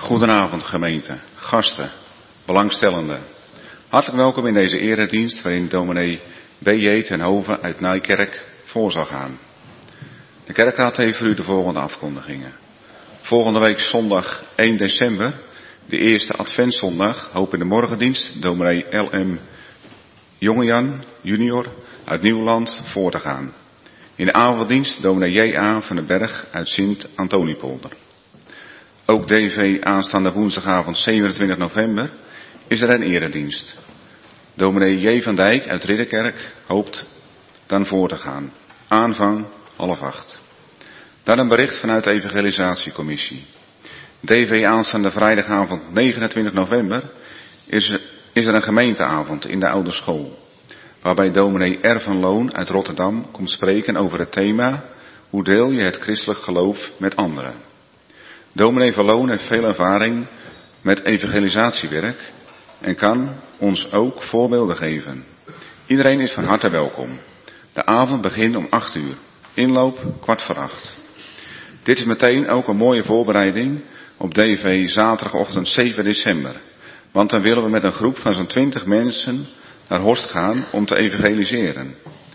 Goedenavond gemeente, gasten, belangstellenden. Hartelijk welkom in deze eredienst waarin dominee B.J. ten Hove uit Nijkerk voor zal gaan. De kerkraad heeft voor u de volgende afkondigingen. Volgende week zondag 1 december, de eerste adventszondag, hoop in de morgendienst, dominee L.M. Jongejan junior uit Nieuwland voor te gaan. In de avonddienst dominee J.A. van den Berg uit Sint-Antoniepolder. Ook DV aanstaande woensdagavond 27 november is er een eredienst. Dominee J. van Dijk uit Ridderkerk hoopt dan voor te gaan. Aanvang 7:30. Dan een bericht vanuit de evangelisatiecommissie. DV aanstaande vrijdagavond 29 november is er een gemeenteavond in de oude school. Waarbij dominee R. van Loon uit Rotterdam komt spreken over het thema: hoe deel je het christelijk geloof met anderen? Dominee van Loon heeft veel ervaring met evangelisatiewerk en kan ons ook voorbeelden geven. Iedereen is van harte welkom. De avond begint om 8:00. Inloop 7:15. Dit is meteen ook een mooie voorbereiding op DV zaterdagochtend 7 december. Want dan willen we met een groep van zo'n 20 mensen naar Horst gaan om te evangeliseren.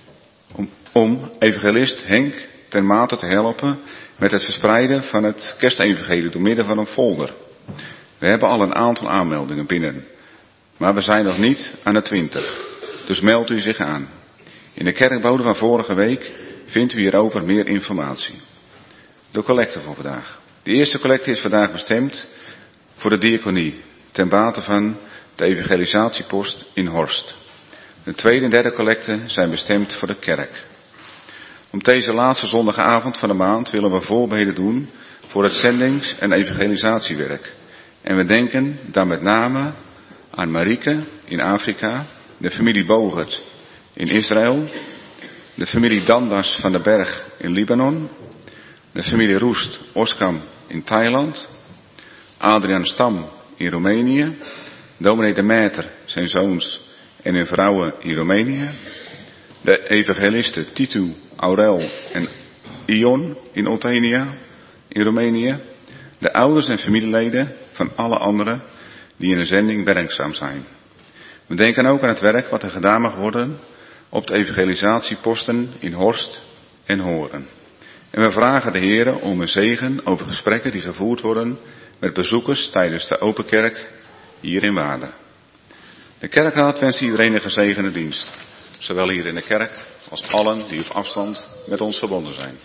Om evangelist Henk ten Mate te helpen met het verspreiden van het kerstevangelie door middel van een folder. We hebben al een aantal aanmeldingen binnen, maar we zijn nog niet aan de 20. Dus meldt u zich aan. In de kerkbode van vorige week vindt u hierover meer informatie. De collecte voor vandaag. De eerste collecte is vandaag bestemd voor de diaconie, ten bate van de evangelisatiepost in Horst. De tweede en derde collecte zijn bestemd voor de kerk. Op deze laatste zondagavond van de maand willen we voorbeden doen voor het zendings- en evangelisatiewerk. En we denken dan met name aan Marieke in Afrika, de familie Bogert in Israël, de familie Dandas van den Berg in Libanon, de familie Roest Oskam in Thailand, Adriaan Stam in Roemenië, dominee de Meter, zijn zoons en hun vrouwen in Roemenië, de evangelisten Titu, Aurel en Ion in Oltenia in Roemenië, de ouders en familieleden van alle anderen die in de zending werkzaam zijn. We denken ook aan het werk wat er gedaan mag worden op de evangelisatieposten in Horst en Horen. En we vragen de Heere om een zegen over gesprekken die gevoerd worden met bezoekers tijdens de Open Kerk hier in Waarden. De kerkraad wenst iedereen een gezegende dienst, zowel hier in de kerk als allen die op afstand met ons verbonden zijn.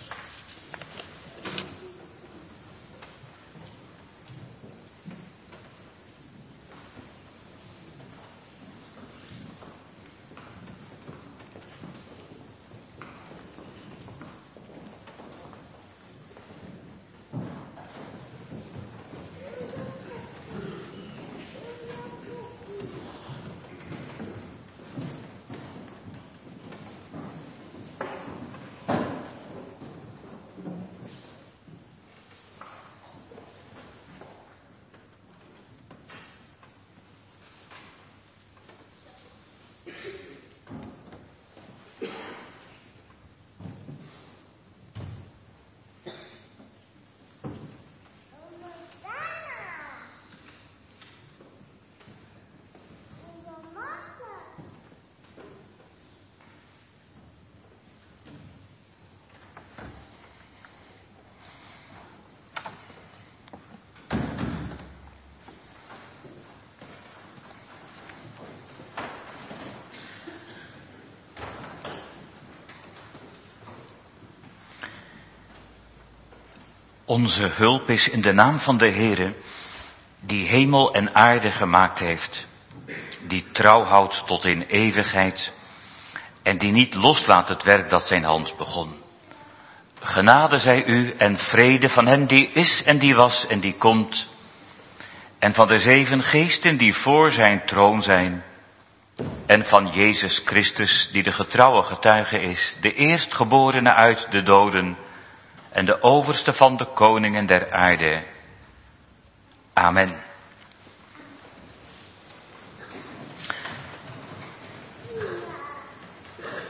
Onze hulp is in de naam van de Heere, die hemel en aarde gemaakt heeft, die trouw houdt tot in eeuwigheid en die niet loslaat het werk dat zijn hand begon. Genade zij u en vrede van hem die is en die was en die komt, en van de 7 geesten die voor zijn troon zijn, en van Jezus Christus die de getrouwe getuige is, de eerstgeborene uit de doden, en de overste van de koningen der aarde. Amen.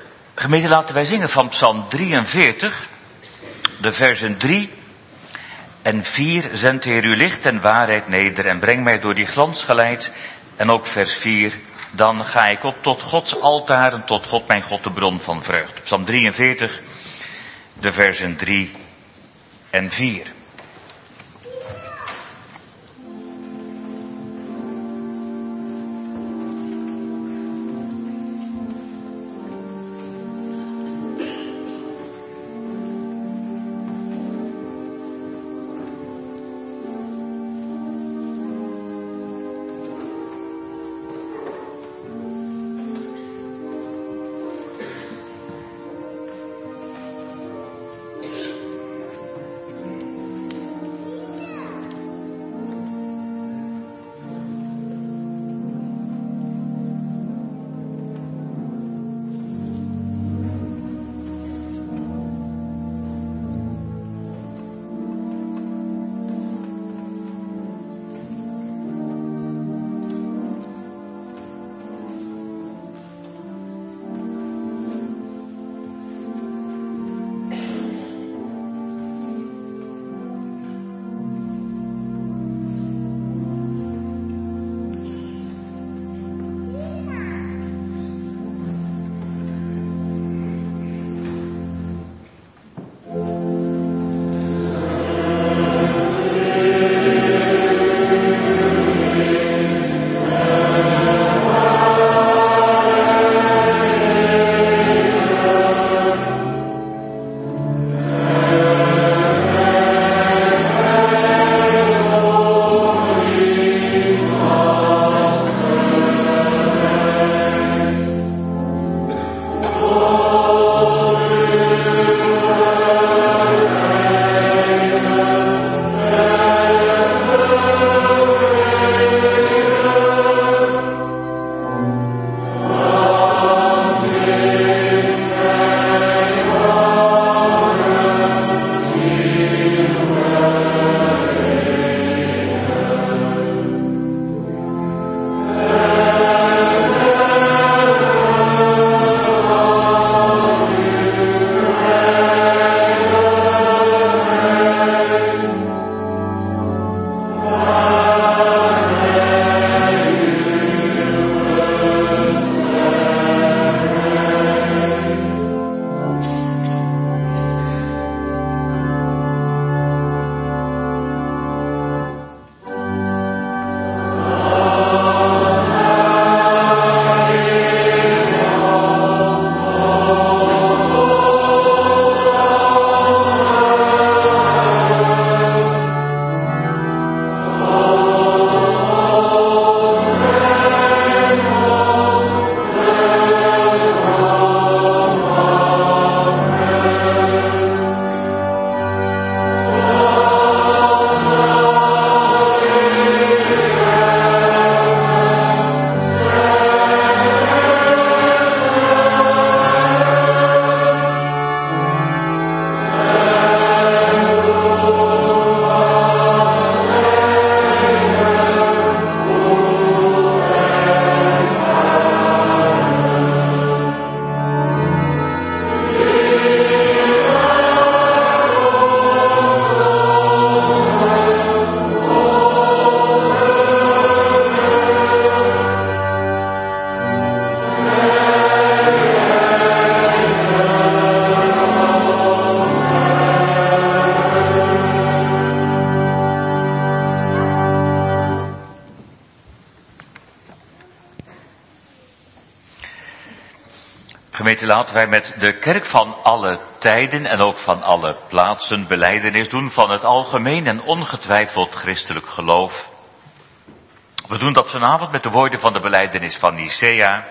Gemeente, laten wij zingen van Psalm 43, de versen 3 En 4, zend Heer uw licht en waarheid neder en breng mij door die glans geleid. En ook vers 4, dan ga ik op tot Gods altaar en tot God mijn God de bron van vreugde. Psalm 43, de versen 3 en 4. Gemeente, laten wij met de kerk van alle tijden en ook van alle plaatsen belijdenis doen van het algemeen en ongetwijfeld christelijk geloof. We doen dat vanavond met de woorden van de belijdenis van Nicea.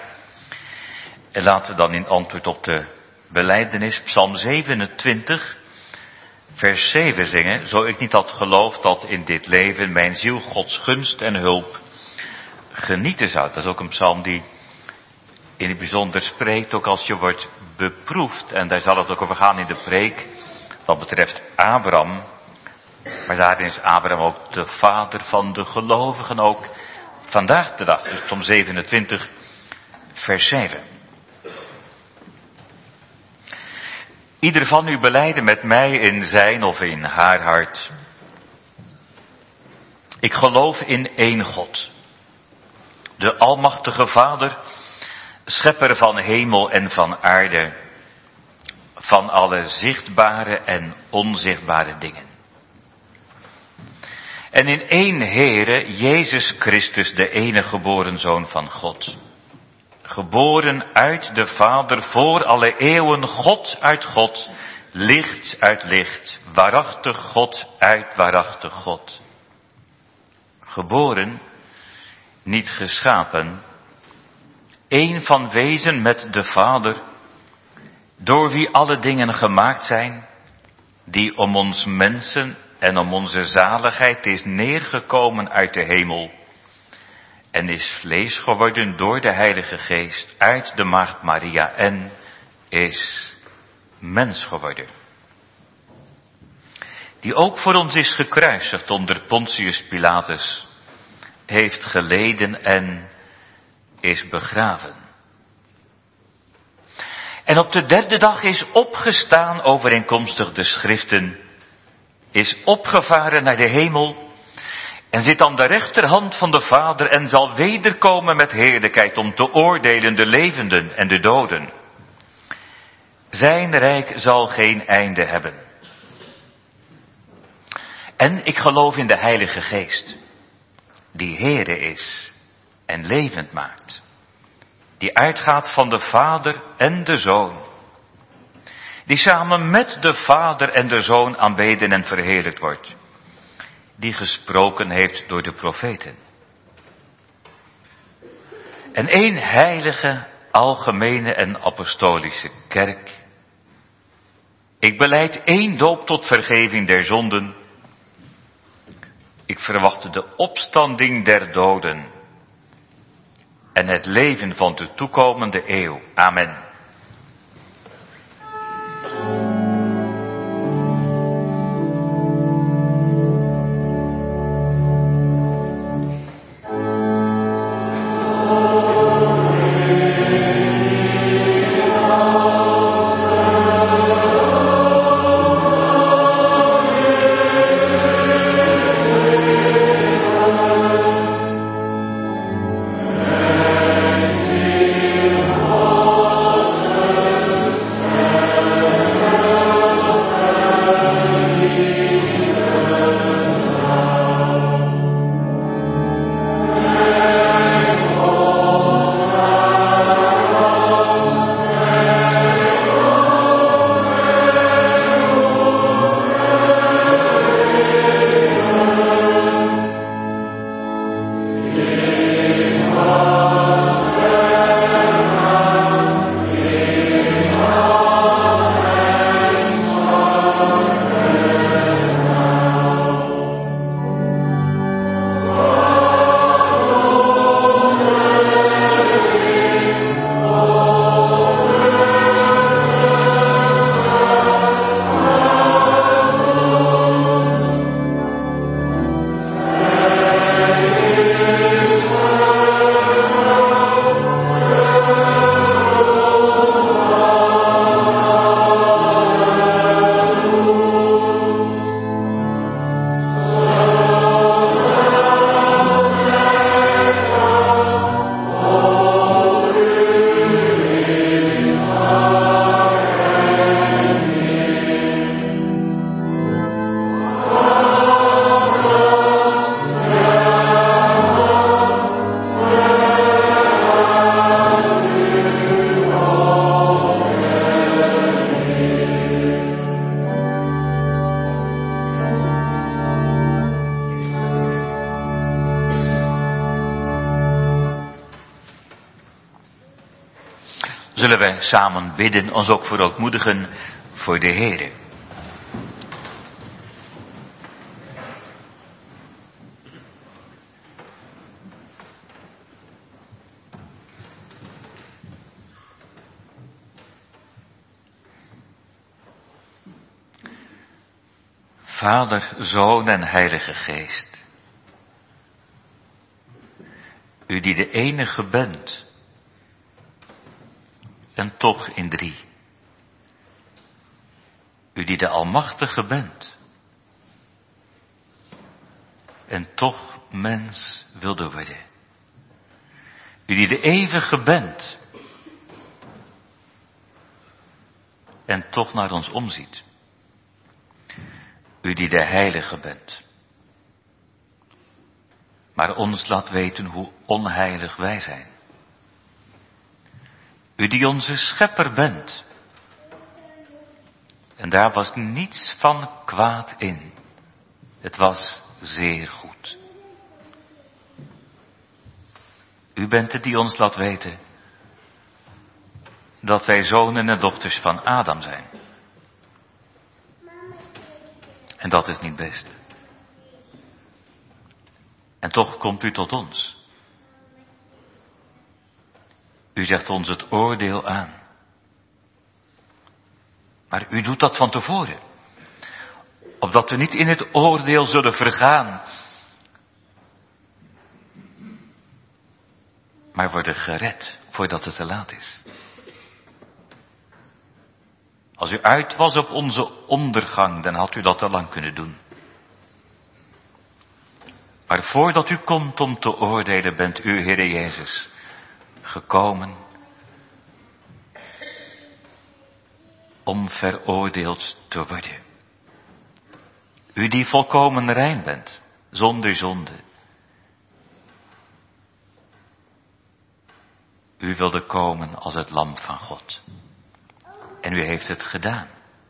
En laten we dan in antwoord op de belijdenis Psalm 27, vers 7 zingen. Zo ik niet had geloofd dat in dit leven mijn ziel Gods gunst en hulp genieten zou. Dat is ook een psalm die in het bijzonder spreekt, ook als je wordt beproefd. En daar zal het ook over gaan in de preek, wat betreft Abraham. Maar daarin is Abraham ook de vader van de gelovigen, ook vandaag de dag. Dus Psalm 27, vers 7. Ieder van u belijden met mij in zijn of in haar hart. Ik geloof in één God, de Almachtige Vader, schepper van hemel en van aarde, van alle zichtbare en onzichtbare dingen. En in één Heere, Jezus Christus, de enige geboren Zoon van God. Geboren uit de Vader voor alle eeuwen, God uit God, licht uit licht, waarachtig God uit waarachtig God. Geboren, niet geschapen, één van wezen met de Vader, door wie alle dingen gemaakt zijn, die om ons mensen en om onze zaligheid is neergekomen uit de hemel en is vlees geworden door de Heilige Geest uit de Maagd Maria en is mens geworden. Die ook voor ons is gekruisigd onder Pontius Pilatus, heeft geleden en is begraven. En op de derde dag is opgestaan overeenkomstig de schriften, is opgevaren naar de hemel en zit aan de rechterhand van de Vader en zal wederkomen met heerlijkheid om te oordelen de levenden en de doden. Zijn rijk zal geen einde hebben. En ik geloof in de Heilige Geest, die Heere is en levend maakt, die uitgaat van de Vader en de Zoon, die samen met de Vader en de Zoon aanbeden en verheerlijkt wordt, die gesproken heeft door de profeten. En één heilige, algemene en apostolische kerk. Ik belijd één doop tot vergeving der zonden. Ik verwacht de opstanding der doden en het leven van de toekomende eeuw. Amen. Zullen wij samen bidden, ons ook verootmoedigen voor de Heere. Vader, Zoon en Heilige Geest. U die de enige bent. En toch in drie. U die de Almachtige bent. En toch mens wilde worden. U die de eeuwige bent. En toch naar ons omziet. U die de heilige bent. Maar ons laat weten hoe onheilig wij zijn. U die onze schepper bent. En daar was niets van kwaad in. Het was zeer goed. U bent het die ons laat weten dat wij zonen en dochters van Adam zijn. En dat is niet best. En toch komt u tot ons. U zegt ons het oordeel aan. Maar u doet dat van tevoren. Opdat we niet in het oordeel zullen vergaan. Maar worden gered voordat het te laat is. Als u uit was op onze ondergang, dan had u dat al lang kunnen doen. Maar voordat u komt om te oordelen, bent u, Heere Jezus, gekomen om veroordeeld te worden. U die volkomen rein bent, zonder zonde. U wilde komen als het lam van God. En u heeft het gedaan.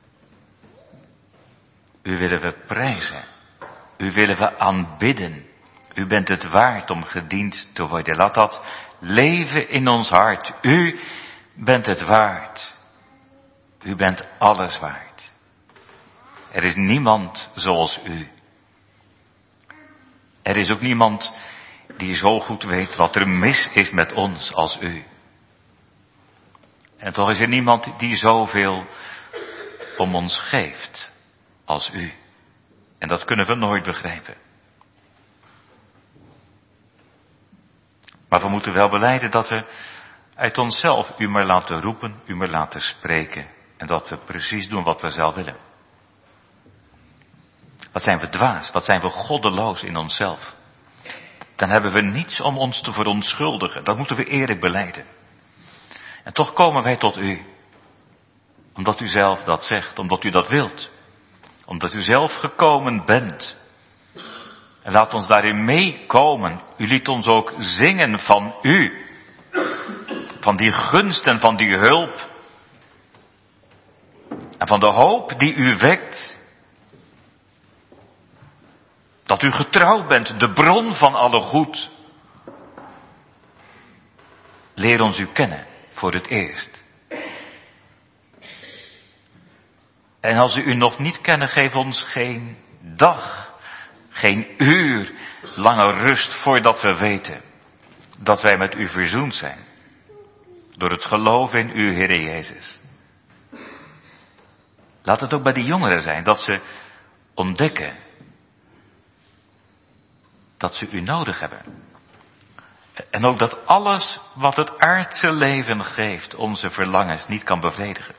U willen we prijzen. U willen we aanbidden. U bent het waard om gediend te worden. Laat dat leven in ons hart. U bent het waard. U bent alles waard. Er is niemand zoals u. Er is ook niemand die zo goed weet wat er mis is met ons als u. En toch is er niemand die zoveel om ons geeft als u. En dat kunnen we nooit begrijpen. Maar we moeten wel belijden dat we uit onszelf u maar laten roepen, u maar laten spreken. En dat we precies doen wat we zelf willen. Wat zijn we dwaas, wat zijn we goddeloos in onszelf. Dan hebben we niets om ons te verontschuldigen. Dat moeten we eerlijk belijden. En toch komen wij tot u. Omdat u zelf dat zegt, omdat u dat wilt. Omdat u zelf gekomen bent. En laat ons daarin meekomen. U liet ons ook zingen van u. Van die gunst en van die hulp. En van de hoop die u wekt. Dat u getrouw bent, de bron van alle goed. Leer ons u kennen voor het eerst. En als we u nog niet kennen, geef ons geen dag, geen uur lange rust voordat we weten dat wij met u verzoend zijn. Door het geloof in u, Heere Jezus. Laat het ook bij die jongeren zijn, dat ze ontdekken dat ze u nodig hebben. En ook dat alles wat het aardse leven geeft, onze verlangens niet kan bevredigen.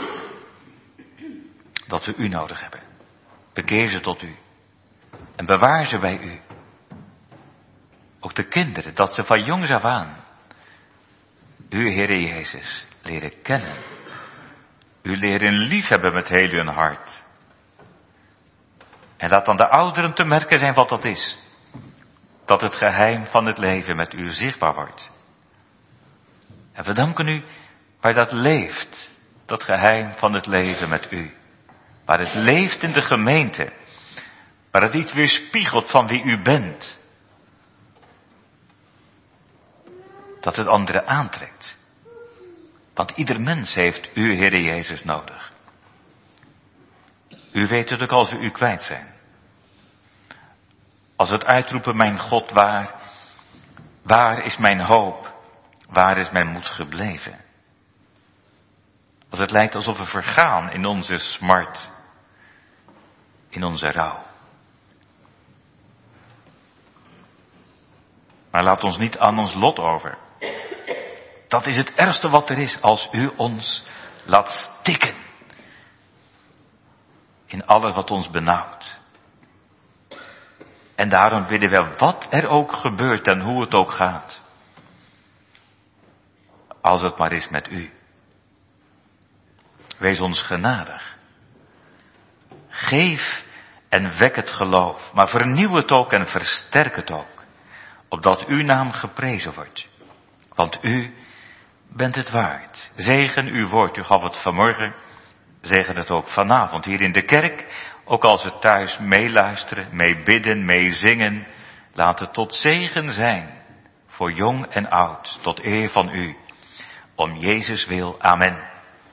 Dat we u nodig hebben. Bekeer ze tot u. En bewaar ze bij u. Ook de kinderen, dat ze van jongs af aan u, Heere Jezus, leren kennen. U leren liefhebben met heel hun hart. En laat aan de ouderen te merken zijn wat dat is. Dat het geheim van het leven met u zichtbaar wordt. En we danken u waar dat leeft. Dat geheim van het leven met u. Waar het leeft in de gemeente. Waar het iets weerspiegelt van wie u bent. Dat het anderen aantrekt. Want ieder mens heeft u, Heere Jezus, nodig. U weet het ook als we u kwijt zijn. Als het uitroepen, mijn God, waar is mijn hoop? Waar is mijn moed gebleven? Als het lijkt alsof we vergaan in onze smart, in onze rouw. Maar laat ons niet aan ons lot over. Dat is het ergste wat er is, als u ons laat stikken in alles wat ons benauwt. En daarom bidden we, wat er ook gebeurt en hoe het ook gaat. Als het maar is met u. Wees ons genadig. Geef en wek het geloof, maar vernieuw het ook en versterk het ook. Opdat uw naam geprezen wordt. Want u bent het waard. Zegen uw woord, u gaf het vanmorgen. Zegen het ook vanavond hier in de kerk. Ook als we thuis meeluisteren, mee bidden, mee zingen. Laat het tot zegen zijn. Voor jong en oud, tot eer van u. Om Jezus wil, amen.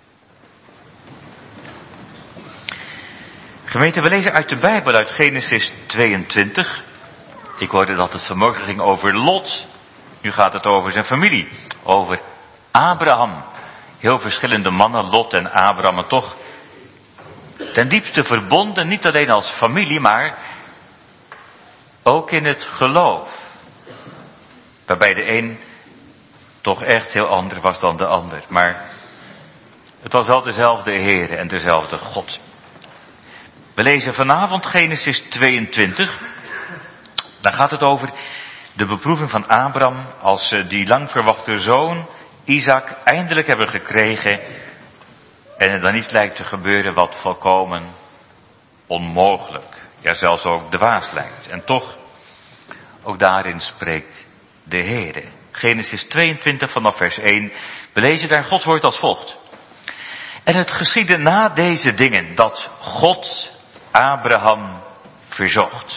Gemeente, we lezen uit de Bijbel, uit Genesis 22. Ik hoorde dat het vanmorgen ging over Lot. Nu gaat het over zijn familie. Over Abraham. Heel verschillende mannen, Lot en Abraham, maar toch ten diepste verbonden, niet alleen als familie, maar ook in het geloof. Waarbij de een toch echt heel anders was dan de ander. Maar het was wel dezelfde Heer en dezelfde God. We lezen vanavond Genesis 22. Daar gaat het over de beproeving van Abraham als ze die lang verwachte zoon Isaac eindelijk hebben gekregen. En er dan iets lijkt te gebeuren wat volkomen onmogelijk, ja zelfs ook dwaas lijkt. En toch, ook daarin spreekt de Heere. Genesis 22 vanaf vers 1. We lezen daar Gods woord als volgt. En het geschiedde na deze dingen dat God Abraham verzocht.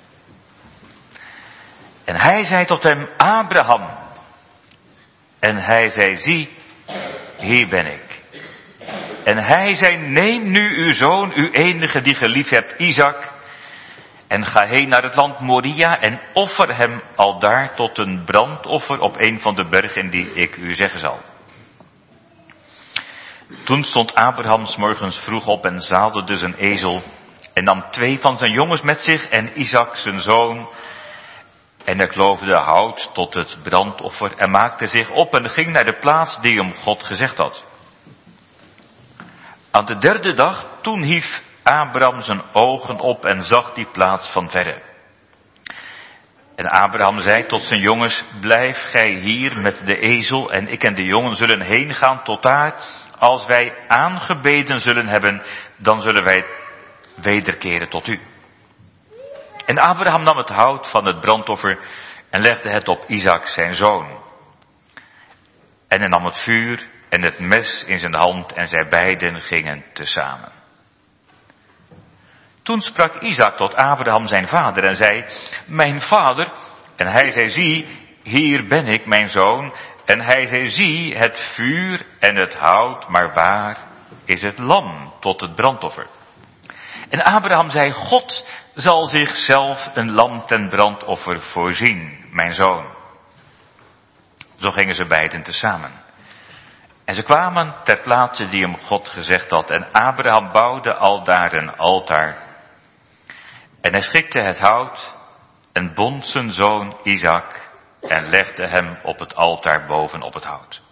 En hij zei tot hem, Abraham. En hij zei, zie, hier ben ik. En hij zei, neem nu uw zoon, uw enige die geliefd hebt, Isaac. En ga heen naar het land Moria en offer hem aldaar tot een brandoffer op een van de bergen die ik u zeggen zal. Toen stond Abraham 's morgens vroeg op en zadelde zijn ezel. En nam 2 van zijn jongens met zich en Isaac zijn zoon. En hij kloofde hout tot het brandoffer en maakte zich op en ging naar de plaats die hem God gezegd had. Aan de 3e dag, toen hief Abraham zijn ogen op en zag die plaats van verre. En Abraham zei tot zijn jongens, blijf gij hier met de ezel en ik en de jongen zullen heen gaan tot daar. Als wij aangebeden zullen hebben, dan zullen wij wederkeren tot u. En Abraham nam het hout van het brandoffer en legde het op Isaac zijn zoon. En hij nam het vuur en het mes in zijn hand en zij beiden gingen tezamen. Toen sprak Isaac tot Abraham zijn vader en zei, mijn vader. En hij zei, zie, hier ben ik mijn zoon. En hij zei, zie, het vuur en het hout, maar waar is het lam tot het brandoffer? En Abraham zei, God zal zichzelf een lam ten brandoffer voorzien, mijn zoon. Zo gingen ze beiden tezamen. En ze kwamen ter plaatse die hem God gezegd had. En Abraham bouwde aldaar een altaar. En hij schikte het hout en bond zijn zoon Isaac en legde hem op het altaar bovenop het hout.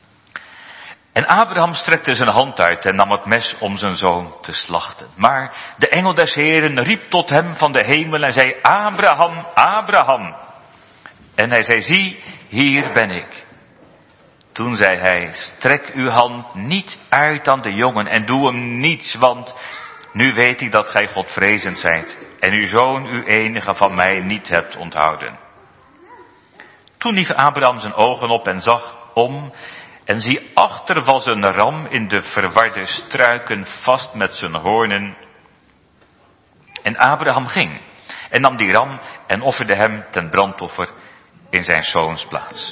En Abraham strekte zijn hand uit en nam het mes om zijn zoon te slachten. Maar de engel des Heeren riep tot hem van de hemel en zei, Abraham, Abraham. En hij zei, zie, hier ben ik. Toen zei hij, strek uw hand niet uit aan de jongen en doe hem niets, want nu weet ik dat gij Godvrezend zijt en uw zoon, uw enige, van mij niet hebt onthouden. Toen hief Abraham zijn ogen op en zag om, en zie, achter was een ram in de verwarde struiken vast met zijn hoornen. En Abraham ging en nam die ram en offerde hem ten brandoffer in zijn zoons plaats.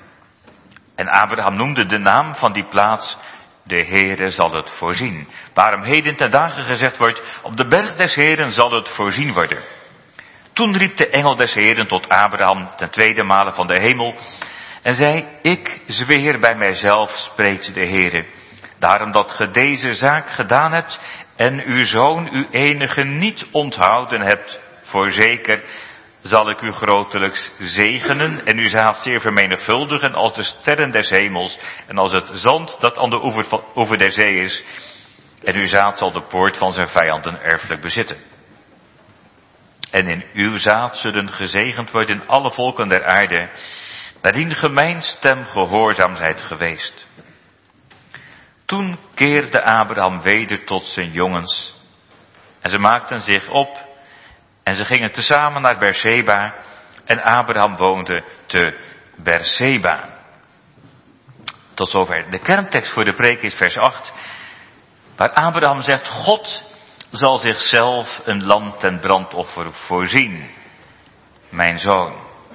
En Abraham noemde de naam van die plaats, de Heere zal het voorzien. Waarom heden ten dagen gezegd wordt, op de berg des Heeren zal het voorzien worden. Toen riep de engel des Heeren tot Abraham ten tweede male van de hemel en zei, ik zweer bij mijzelf, spreekt de Heere, daarom dat ge deze zaak gedaan hebt en uw zoon, uw enige, niet onthouden hebt, voorzeker zal ik u grotelijks zegenen en uw zaad zeer vermenigvuldigen als de sterren des hemels en als het zand dat aan de oever der zee is. En uw zaad zal de poort van zijn vijanden erfelijk bezitten. en in uw zaad zullen gezegend worden alle volken der aarde, naardien ge mijn stem gehoorzaam zijt geweest. Toen keerde Abraham weder tot zijn jongens, en ze maakten zich op, en ze gingen tezamen naar Berseba, en Abraham woonde te Berseba. Tot zover. De kerntekst voor de preek is vers 8, waar Abraham zegt, God zal zichzelf een lam ten brandoffer voorzien, mijn zoon.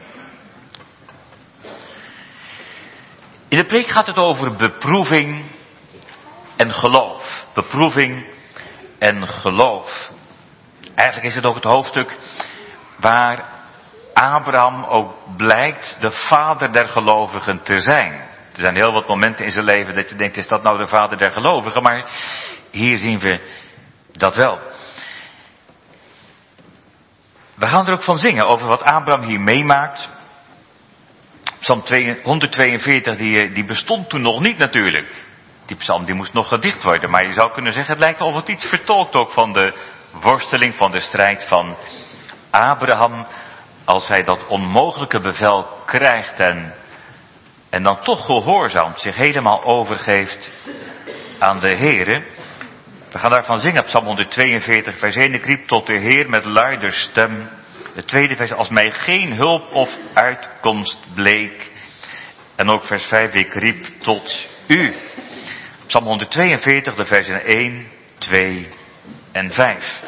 In de preek gaat het over beproeving en geloof. Beproeving en geloof. Eigenlijk is het ook het hoofdstuk waar Abraham ook blijkt de vader der gelovigen te zijn. Er zijn heel wat momenten in zijn leven dat je denkt, is dat nou de vader der gelovigen? Maar hier zien we dat wel. We gaan er ook van zingen over wat Abraham hier meemaakt. Psalm 142, die bestond toen nog niet natuurlijk. Die psalm die moest nog gedicht worden. Maar je zou kunnen zeggen, het lijkt wel of het iets vertolkt ook van de worsteling, van de strijd van Abraham. Als hij dat onmogelijke bevel krijgt en dan toch gehoorzaamt, zich helemaal overgeeft aan de Heere. We gaan daarvan zingen, Psalm 142, vers 1. Ik riep tot de Heer met luider stem. Het tweede vers, als mij geen hulp of uitkomst bleek. En ook vers 5, ik riep tot u. Psalm 142, de versen 1, 2 en 5.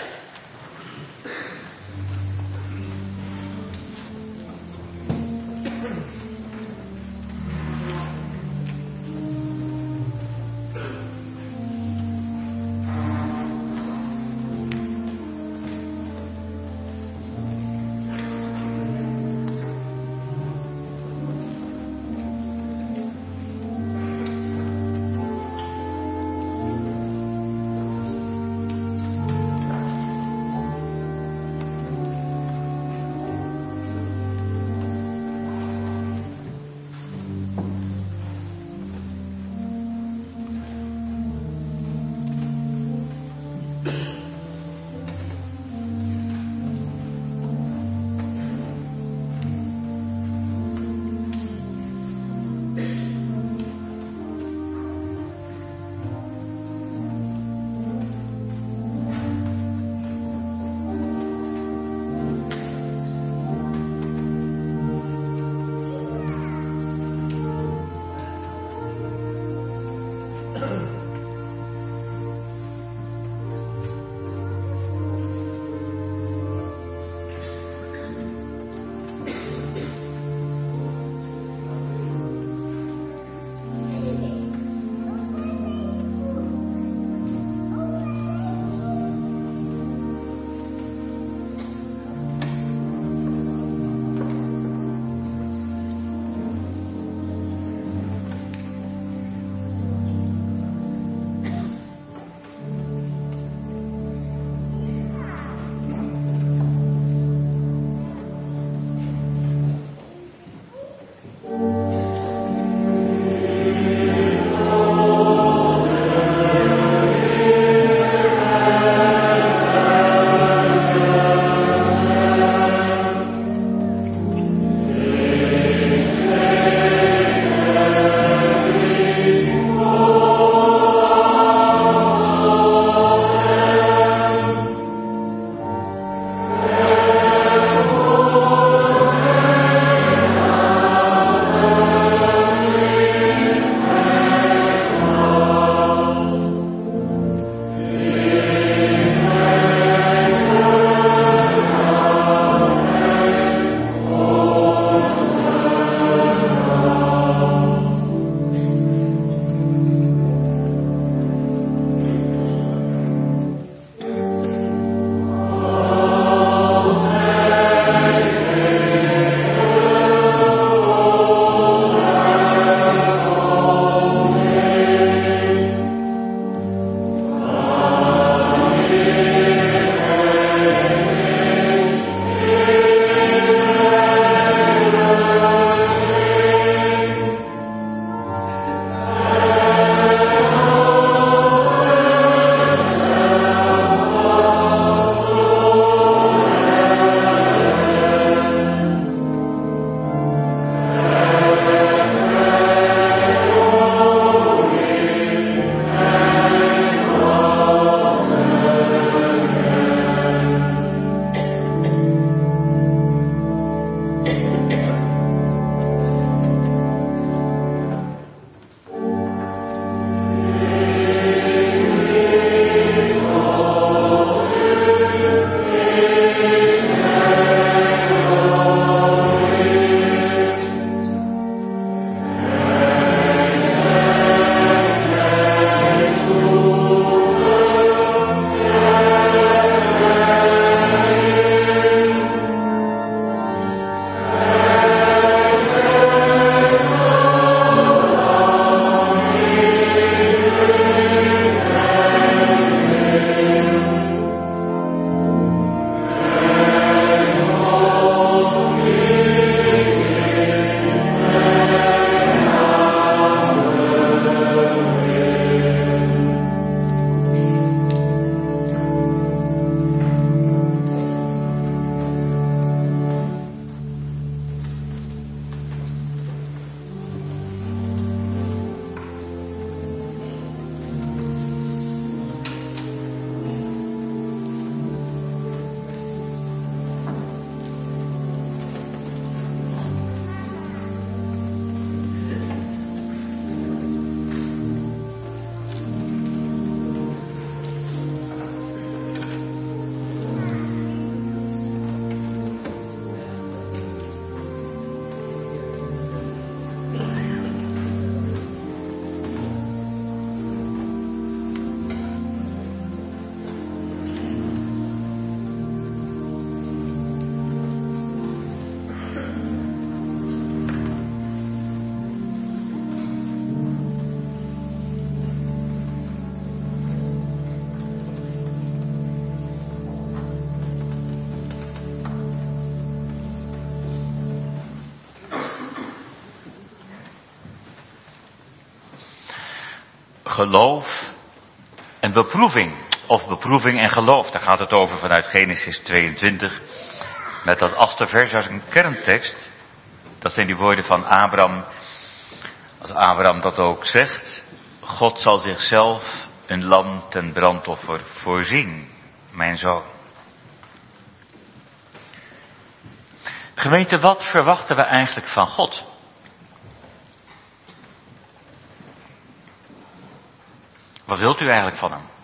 geloof en beproeving. Of beproeving en geloof, daar gaat het over vanuit Genesis 22. Met dat 8e vers als een kerntekst. Dat zijn die woorden van Abraham. Als Abraham dat ook zegt. God zal zichzelf een lam ten brandoffer voorzien, mijn zoon. Gemeente, wat verwachten we eigenlijk van God? Wat wilt u eigenlijk van hem?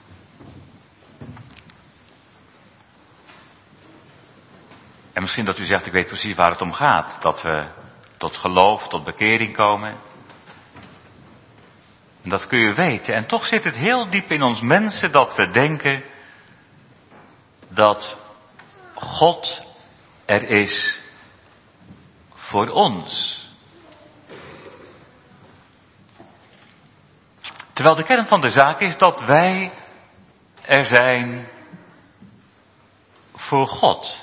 En misschien dat u zegt, ik weet precies waar het om gaat. Dat we tot geloof, tot bekering komen. En dat kun je weten. En toch zit het heel diep in ons mensen dat we denken dat God er is voor ons. Terwijl de kern van de zaak is dat wij er zijn voor God.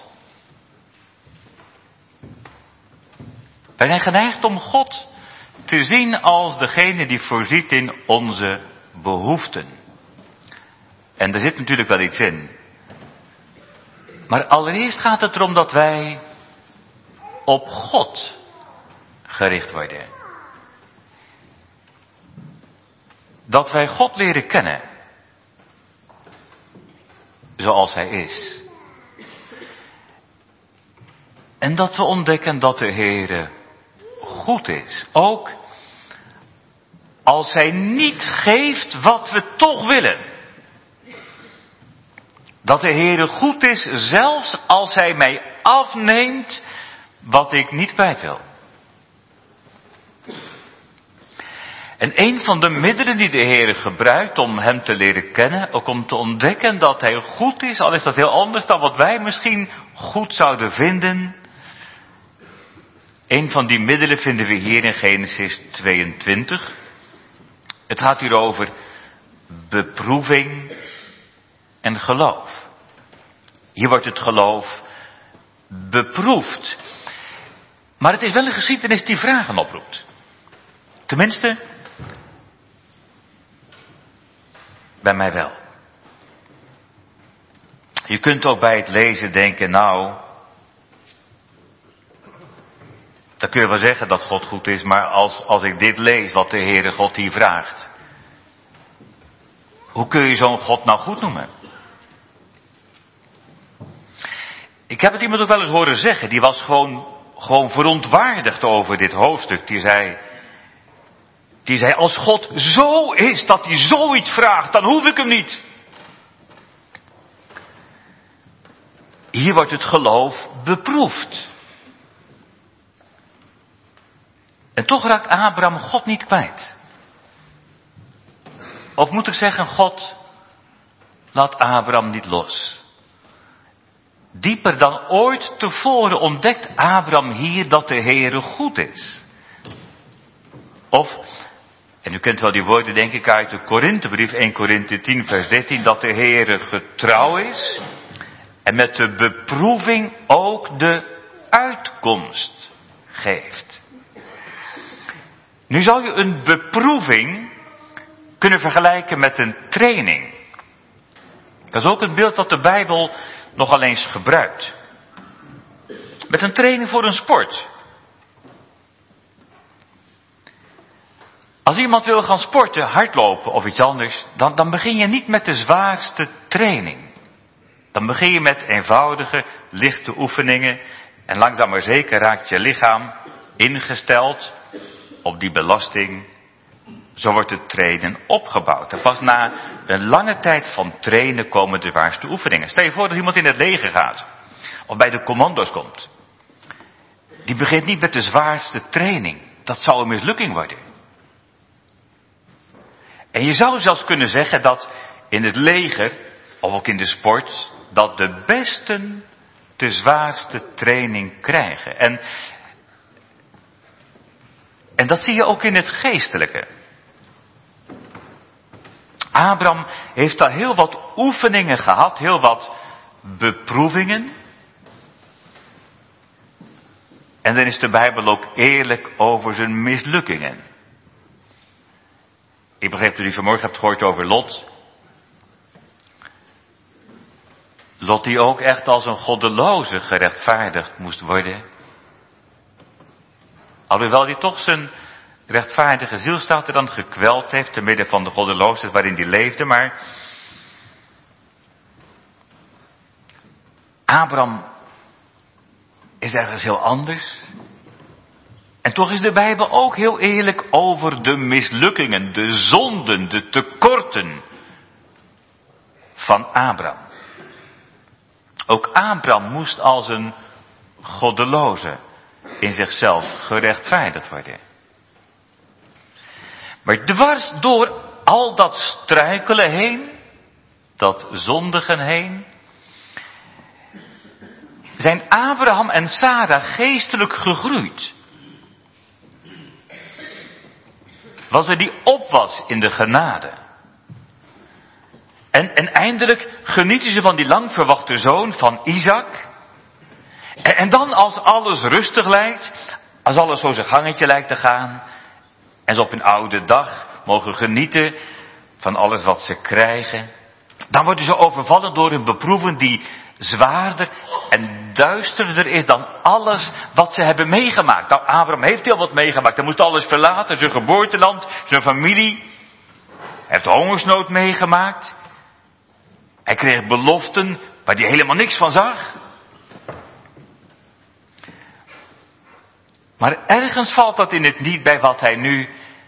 Wij zijn geneigd om God te zien als degene die voorziet in onze behoeften. En daar zit natuurlijk wel iets in. Maar allereerst gaat het erom dat wij op God gericht worden. Dat wij God leren kennen. Zoals Hij is. En dat we ontdekken dat de Heere goed is. Ook als Hij niet geeft wat we toch willen. Dat de Heere goed is, zelfs als Hij mij afneemt wat ik niet kwijt wil. En een van de middelen die de Heere gebruikt om Hem te leren kennen, ook om te ontdekken dat Hij goed is, al is dat heel anders dan wat wij misschien goed zouden vinden. Een van die middelen vinden we hier in Genesis 22. Het gaat hier over beproeving en geloof. Hier wordt het geloof beproefd. Maar het is wel een geschiedenis die vragen oproept. Tenminste, bij mij wel. Je kunt ook bij het lezen denken, nou, dan kun je wel zeggen dat God goed is, maar als ik dit lees, wat de Heere God hier vraagt, hoe kun je zo'n God nou goed noemen? Ik heb het iemand ook wel eens horen zeggen, die was gewoon verontwaardigd over dit hoofdstuk. Die zei, als God zo is, dat hij zoiets vraagt, dan hoef ik hem niet. Hier wordt het geloof beproefd. En toch raakt Abraham God niet kwijt. Of moet ik zeggen, God laat Abraham niet los. Dieper dan ooit tevoren ontdekt Abraham hier dat de Heere goed is. Of, en u kent wel die woorden denk ik uit de Korinthebrief, 1 Korinthe 10 vers 13, dat de Heere getrouw is en met de beproeving ook de uitkomst geeft. Nu zou je een beproeving kunnen vergelijken met een training. Dat is ook een beeld dat de Bijbel nogal eens gebruikt. Met een training voor een sport. Als iemand wil gaan sporten, hardlopen of iets anders, dan begin je niet met de zwaarste training. Dan begin je met eenvoudige, lichte oefeningen en langzaam maar zeker raakt je lichaam ingesteld op die belasting. Zo wordt het trainen opgebouwd. En pas na een lange tijd van trainen komen de zwaarste oefeningen. Stel je voor dat iemand in het leger gaat. Of bij de commando's komt. Die begint niet met de zwaarste training. Dat zou een mislukking worden. En je zou zelfs kunnen zeggen dat in het leger, of ook in de sport, dat de besten de zwaarste training krijgen. En dat zie je ook in het geestelijke. Abraham heeft daar heel wat oefeningen gehad, heel wat beproevingen. En dan is de Bijbel ook eerlijk over zijn mislukkingen. Ik begreep dat u vanmorgen hebt gehoord over Lot. Lot die ook echt als een goddeloze gerechtvaardigd moest worden. Alhoewel hij toch zijn rechtvaardige zielstaat er dan gekweld heeft te midden van de goddeloosheid waarin hij leefde. Maar Abraham is ergens heel anders. En toch is de Bijbel ook heel eerlijk over de mislukkingen, de zonden, de tekorten van Abraham. Ook Abraham moest als een goddeloze in zichzelf gerechtvaardigd worden. Maar dwars door al dat struikelen heen, dat zondigen heen, zijn Abraham en Sarah geestelijk gegroeid. Was er die op was in de genade. En eindelijk genieten ze van die lang verwachte zoon van Isaac. En dan als alles rustig lijkt, als alles zo zijn gangetje lijkt te gaan, en ze op hun oude dag mogen genieten van alles wat ze krijgen, dan worden ze overvallen door een beproeving die zwaarder en duisterder is dan alles wat ze hebben meegemaakt. Nou, Abraham heeft heel wat meegemaakt. Hij moest alles verlaten, zijn geboorteland, zijn familie. Hij heeft hongersnood meegemaakt. Hij kreeg beloften waar hij helemaal niks van zag. Maar ergens valt dat in het niet bij wat hij nu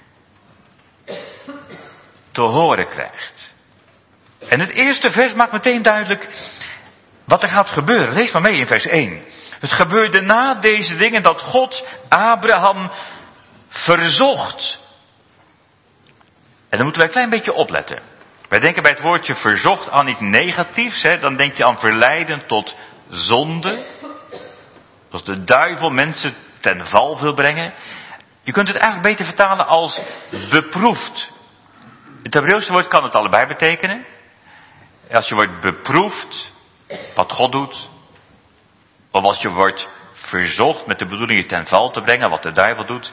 te horen krijgt. En het eerste vers maakt meteen duidelijk wat er gaat gebeuren. Lees maar mee in vers 1. Het gebeurde na deze dingen dat God Abraham verzocht. En dan moeten wij een klein beetje opletten. Wij denken bij het woordje verzocht aan iets negatiefs. Dan denk je aan verleiden tot zonde. Als de duivel mensen ten val wil brengen. Je kunt het eigenlijk beter vertalen als beproefd. Het Hebreeuwse woord kan het allebei betekenen. Als je wordt beproefd, wat God doet. Of als je wordt verzocht met de bedoeling je ten val te brengen, wat de duivel doet.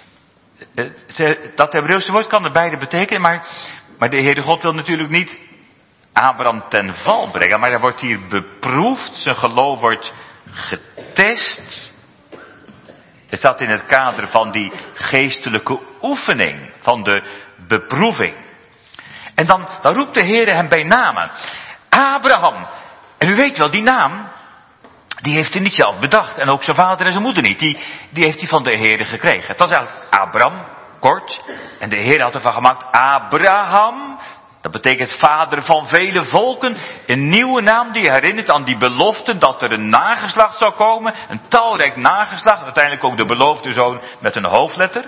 Dat Hebreeuwse woord kan het beide betekenen, maar de Heere God wil natuurlijk niet Abraham ten val brengen. Maar hij wordt hier beproefd, zijn geloof wordt getest. Het staat in het kader van die geestelijke oefening, van de beproeving. En dan roept de Heere hem bij namen. Abraham. En u weet wel, die naam, die heeft hij niet zelf bedacht. En ook zijn vader en zijn moeder niet. Die heeft hij van de Heere gekregen. Het was eigenlijk Abram, kort. En de Heere had ervan gemaakt Abraham. Dat betekent vader van vele volken. Een nieuwe naam die herinnert aan die belofte dat er een nageslacht zou komen. Een talrijk nageslacht. Uiteindelijk ook de beloofde zoon met een hoofdletter.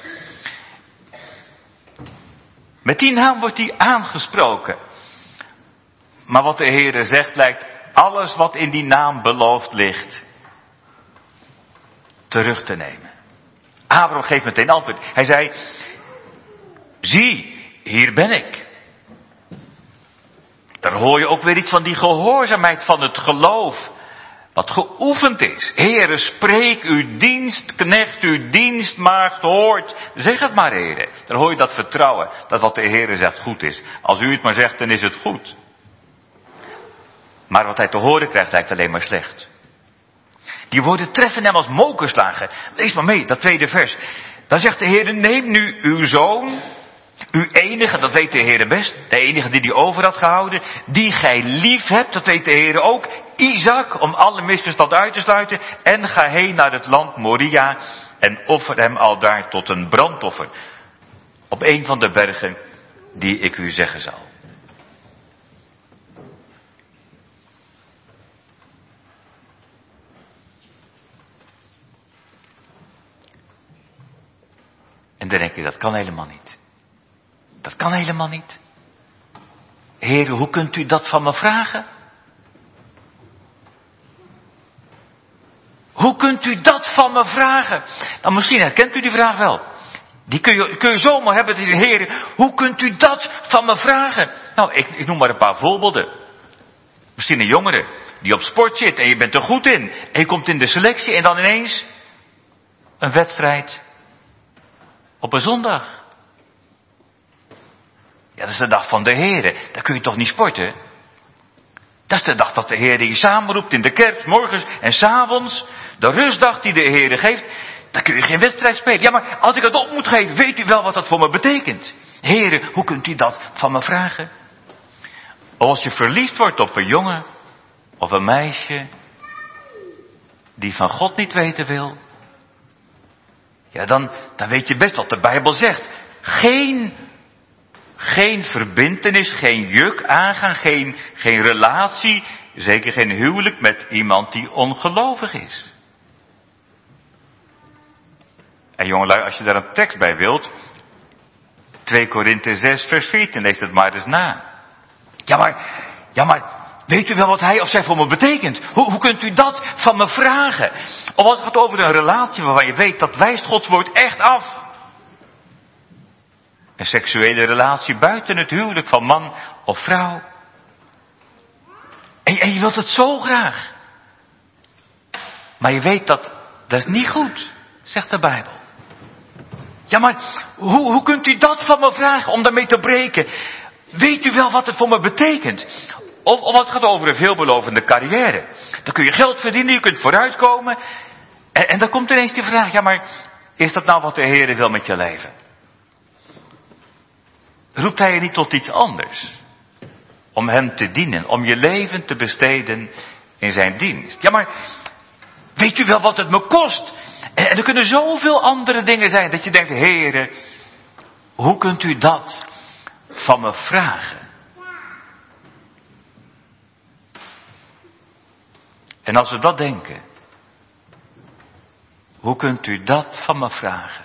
Met die naam wordt hij aangesproken. Maar wat de Heere zegt lijkt alles wat in die naam beloofd ligt terug te nemen. Abraham geeft meteen antwoord. Hij zei, zie, hier ben ik. Daar hoor je ook weer iets van die gehoorzaamheid van het geloof. Wat geoefend is. Heere, spreek, uw dienstknecht, uw dienstmaagd hoort. Zeg het maar, Heere. Dan hoor je dat vertrouwen, dat wat de Heere zegt goed is. Als u het maar zegt, dan is het goed. Maar wat hij te horen krijgt, lijkt alleen maar slecht. Die woorden treffen hem als mokerslagen. Lees maar mee, dat tweede vers. Dan zegt de Heere, neem nu uw zoon, uw enige, dat weet de Heere best, de enige die hij over had gehouden, die gij lief hebt, dat weet de Heere ook, Isaac, om alle misverstand uit te sluiten, en ga heen naar het land Moria en offer hem aldaar tot een brandoffer, op een van de bergen die ik u zeggen zal. En dan denk je, dat kan helemaal niet. Dat kan helemaal niet. Heer, hoe kunt u dat van me vragen? Hoe kunt u dat van me vragen? Nou, misschien herkent u die vraag wel. Die kun je zomaar hebben. Heer, hoe kunt u dat van me vragen? Nou, ik noem maar een paar voorbeelden. Misschien een jongere die op sport zit en je bent er goed in. En je komt in de selectie en dan ineens een wedstrijd op een zondag. dat is de dag van de Heere. Daar kun je toch niet sporten? Dat is de dag dat de Heere je samenroept in de kerk, 's morgens en 's avonds. De rustdag die de Heere geeft, daar kun je geen wedstrijd spelen. Ja, maar als ik het op moet geven, weet u wel wat dat voor me betekent? Heere, hoe kunt u dat van me vragen? Als je verliefd wordt op een jongen of een meisje die van God niet weten wil, ja, dan weet je best wat de Bijbel zegt. Geen verbintenis, geen juk aangaan, geen relatie, zeker geen huwelijk met iemand die ongelovig is. En jongelui, als je daar een tekst bij wilt, 2 Korinthe 6 vers 14, lees het maar eens na. Ja maar, weet u wel wat hij of zij voor me betekent? Hoe kunt u dat van me vragen? Of als het gaat over een relatie waarvan je weet, dat wijst Gods woord echt af. Een seksuele relatie buiten het huwelijk van man of vrouw. En je wilt het zo graag. Maar je weet dat is niet goed, zegt de Bijbel. Ja, maar hoe kunt u dat van me vragen om daarmee te breken? Weet u wel wat het voor me betekent? Of als het gaat over een veelbelovende carrière. Dan kun je geld verdienen, je kunt vooruitkomen. En dan komt ineens die vraag, ja maar, is dat nou wat de Heere wil met je leven? Roept hij je niet tot iets anders? Om hem te dienen, om je leven te besteden in zijn dienst. Ja maar, weet u wel wat het me kost? En er kunnen zoveel andere dingen zijn dat je denkt, Heere, hoe kunt u dat van me vragen? En als we dat denken, hoe kunt u dat van me vragen?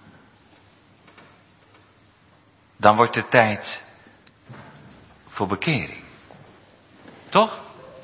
Dan wordt het tijd voor bekering. Toch?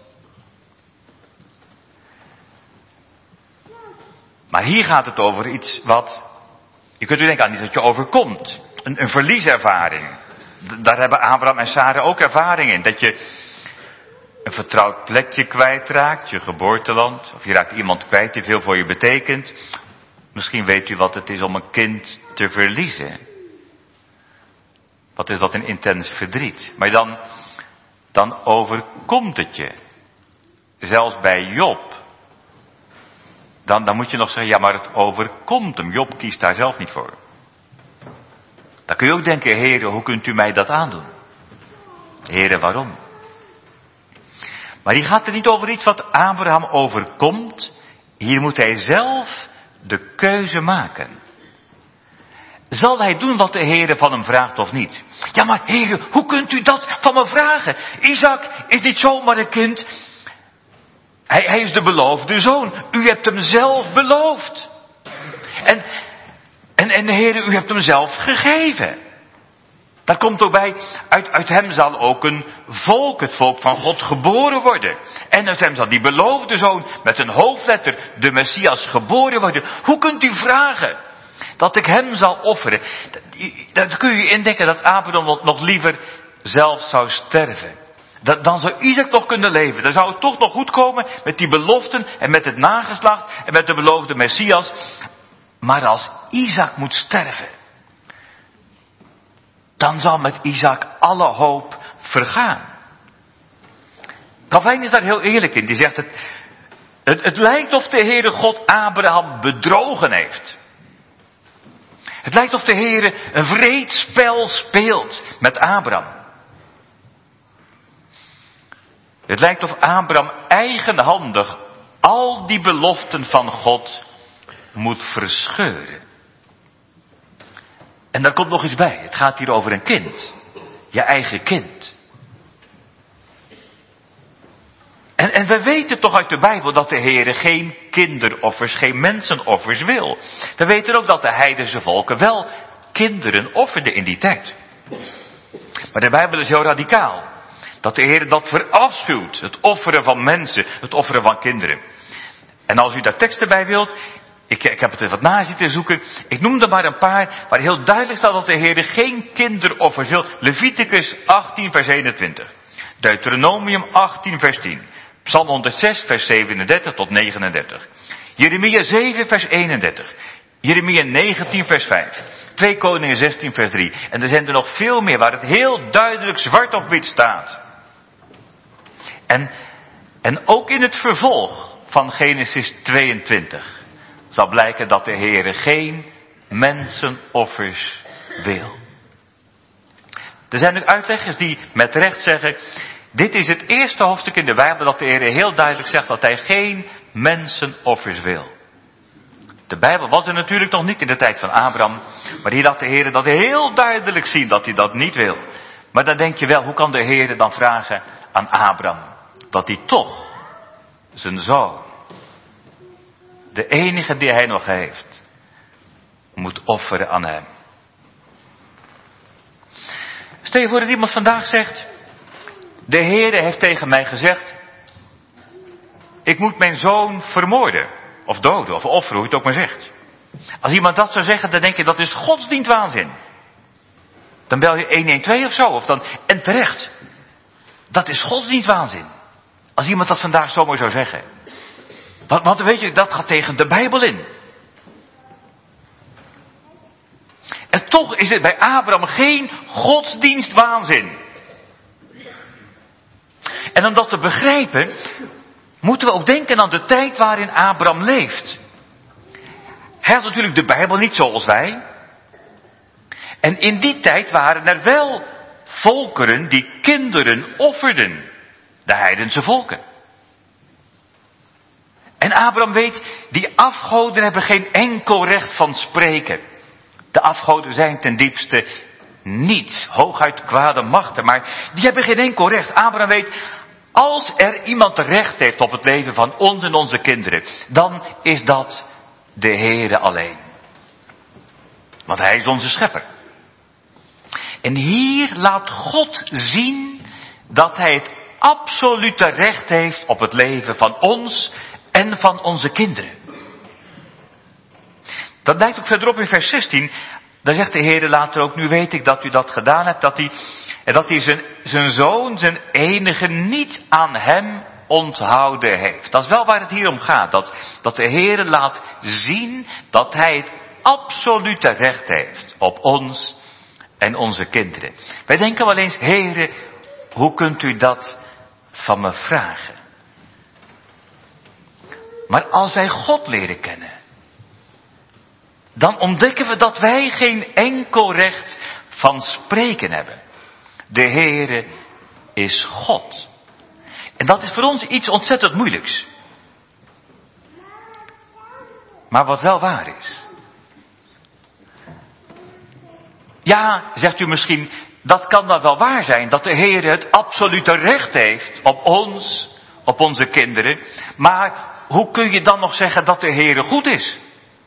Maar hier gaat het over iets wat, je kunt u denken aan iets dat je overkomt. Een verlieservaring. Daar hebben Abraham en Sarah ook ervaring in. Dat je een vertrouwd plekje kwijtraakt, je geboorteland. Of je raakt iemand kwijt die veel voor je betekent. Misschien weet u wat het is om een kind te verliezen. Wat is dat een intens verdriet. Maar dan overkomt het je. Zelfs bij Job. Dan moet je nog zeggen, ja maar het overkomt hem. Job kiest daar zelf niet voor. Dan kun je ook denken, Heere, hoe kunt u mij dat aandoen? Heere, waarom? Maar hier gaat het niet over iets wat Abraham overkomt. Hier moet hij zelf de keuze maken. Zal hij doen wat de Heere van hem vraagt of niet? Ja maar Heere, hoe kunt u dat van me vragen? Isaac is niet zomaar een kind. Hij is de beloofde zoon. U hebt hem zelf beloofd. En de Heere, u hebt hem zelf gegeven. Daar komt ook bij, uit hem zal ook een volk, het volk van God, geboren worden. En uit hem zal die beloofde zoon met een hoofdletter, de Messias, geboren worden. Hoe kunt u vragen dat ik hem zal offeren? Dan kun je indenken dat Abraham nog liever zelf zou sterven. Dan zou Isaac nog kunnen leven. Dan zou het toch nog goed komen met die beloften en met het nageslacht en met de beloofde Messias. Maar als Isaac moet sterven, dan zal met Isaac alle hoop vergaan. Calvijn is daar heel eerlijk in. Die zegt, het lijkt of de Heere God Abraham bedrogen heeft. Het lijkt of de Heere een wreed spel speelt met Abraham. Het lijkt of Abraham eigenhandig al die beloften van God moet verscheuren. En daar komt nog iets bij. Het gaat hier over een kind. Je eigen kind. En we weten toch uit de Bijbel dat de Heere geen kinderoffers, geen mensenoffers wil. We weten ook dat de heidense volken wel kinderen offerden in die tijd. Maar de Bijbel is heel radicaal. Dat de Heere dat verafschuwt. Het offeren van mensen, het offeren van kinderen. En als u daar teksten bij wilt, ik heb het er wat na zitten zoeken. Ik noem er maar een paar waar heel duidelijk staat dat de Heere geen kinderoffers wil. Leviticus 18 vers 21. Deuteronomium 18 vers 10. Psalm 106 vers 37 tot 39. Jeremia 7 vers 31. Jeremia 19 vers 5. 2 Koningen 16 vers 3. En er zijn er nog veel meer waar het heel duidelijk zwart op wit staat. En ook in het vervolg van Genesis 22 zal blijken dat de Heere geen mensenoffers wil. Er zijn ook uitleggers die met recht zeggen, dit is het eerste hoofdstuk in de Bijbel dat de Heere heel duidelijk zegt dat hij geen mensenoffers wil. De Bijbel was er natuurlijk nog niet in de tijd van Abraham, maar hier laat de Heere dat heel duidelijk zien dat hij dat niet wil. Maar dan denk je wel, hoe kan de Heere dan vragen aan Abraham dat hij toch zijn zoon, de enige die hij nog heeft, moet offeren aan hem. Stel je voor dat iemand vandaag zegt, de Heere heeft tegen mij gezegd, ik moet mijn zoon vermoorden, of doden, of offeren, hoe je het ook maar zegt. Als iemand dat zou zeggen, dan denk je, dat is godsdienstwaanzin. Dan bel je 112 of zo, en terecht. Dat is godsdienstwaanzin. Als iemand dat vandaag zomaar zou zeggen. Want weet je, dat gaat tegen de Bijbel in. En toch is het bij Abraham geen godsdienstwaanzin. En om dat te begrijpen, moeten we ook denken aan de tijd waarin Abraham leeft. Hij had natuurlijk de Bijbel niet zoals wij. En in die tijd waren er wel volkeren die kinderen offerden. De heidense volken. En Abraham weet, die afgoden hebben geen enkel recht van spreken. De afgoden zijn ten diepste niet, hooguit kwade machten, maar die hebben geen enkel recht. Abraham weet, als er iemand recht heeft op het leven van ons en onze kinderen, dan is dat de Heere alleen. Want hij is onze schepper. En hier laat God zien dat hij het absolute recht heeft op het leven van ons en van onze kinderen. Dat blijkt ook verderop in vers 16. Daar zegt de Heere later ook, nu weet ik dat u dat gedaan hebt, dat hij zijn zoon, zijn enige, niet aan hem onthouden heeft. Dat is wel waar het hier om gaat. Dat de Heere laat zien dat hij het absolute recht heeft op ons en onze kinderen. Wij denken wel eens, Heere, hoe kunt u dat van me vragen? Maar als wij God leren kennen, dan ontdekken we dat wij geen enkel recht van spreken hebben. De Heere is God. En dat is voor ons iets ontzettend moeilijks. Maar wat wel waar is. Ja, zegt u misschien, dat kan dan wel waar zijn, dat de Heere het absolute recht heeft op ons, op onze kinderen. Maar hoe kun je dan nog zeggen dat de Heere goed is?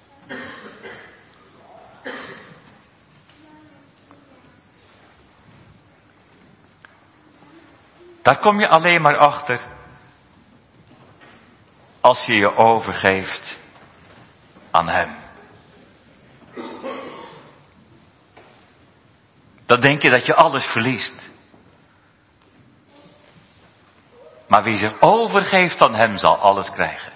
Daar kom je alleen maar achter als je je overgeeft aan Hem. Dan denk je dat je alles verliest. Maar wie zich overgeeft aan Hem zal alles krijgen.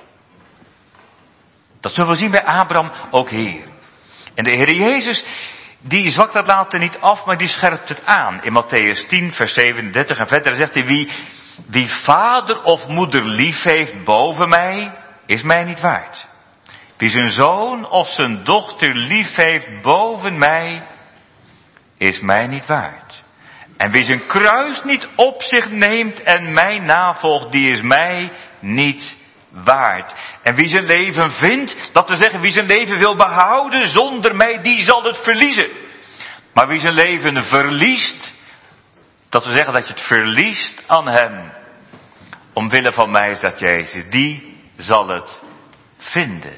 Dat zullen we zien bij Abraham ook hier. En de Heer Jezus, die zwakt dat later niet af, maar die scherpt het aan. In Matthäus 10 vers 37 en verder zegt hij, wie vader of moeder lief heeft boven mij, is mij niet waard. Wie zijn zoon of zijn dochter lief heeft boven mij, is mij niet waard. En wie zijn kruis niet op zich neemt en mij navolgt, die is mij niet waard. En wie zijn leven vindt, dat wil zeggen, wie zijn leven wil behouden zonder mij, die zal het verliezen. Maar wie zijn leven verliest, dat wil zeggen dat je het verliest aan Hem, omwille van mij, zegt Jezus, die zal het vinden.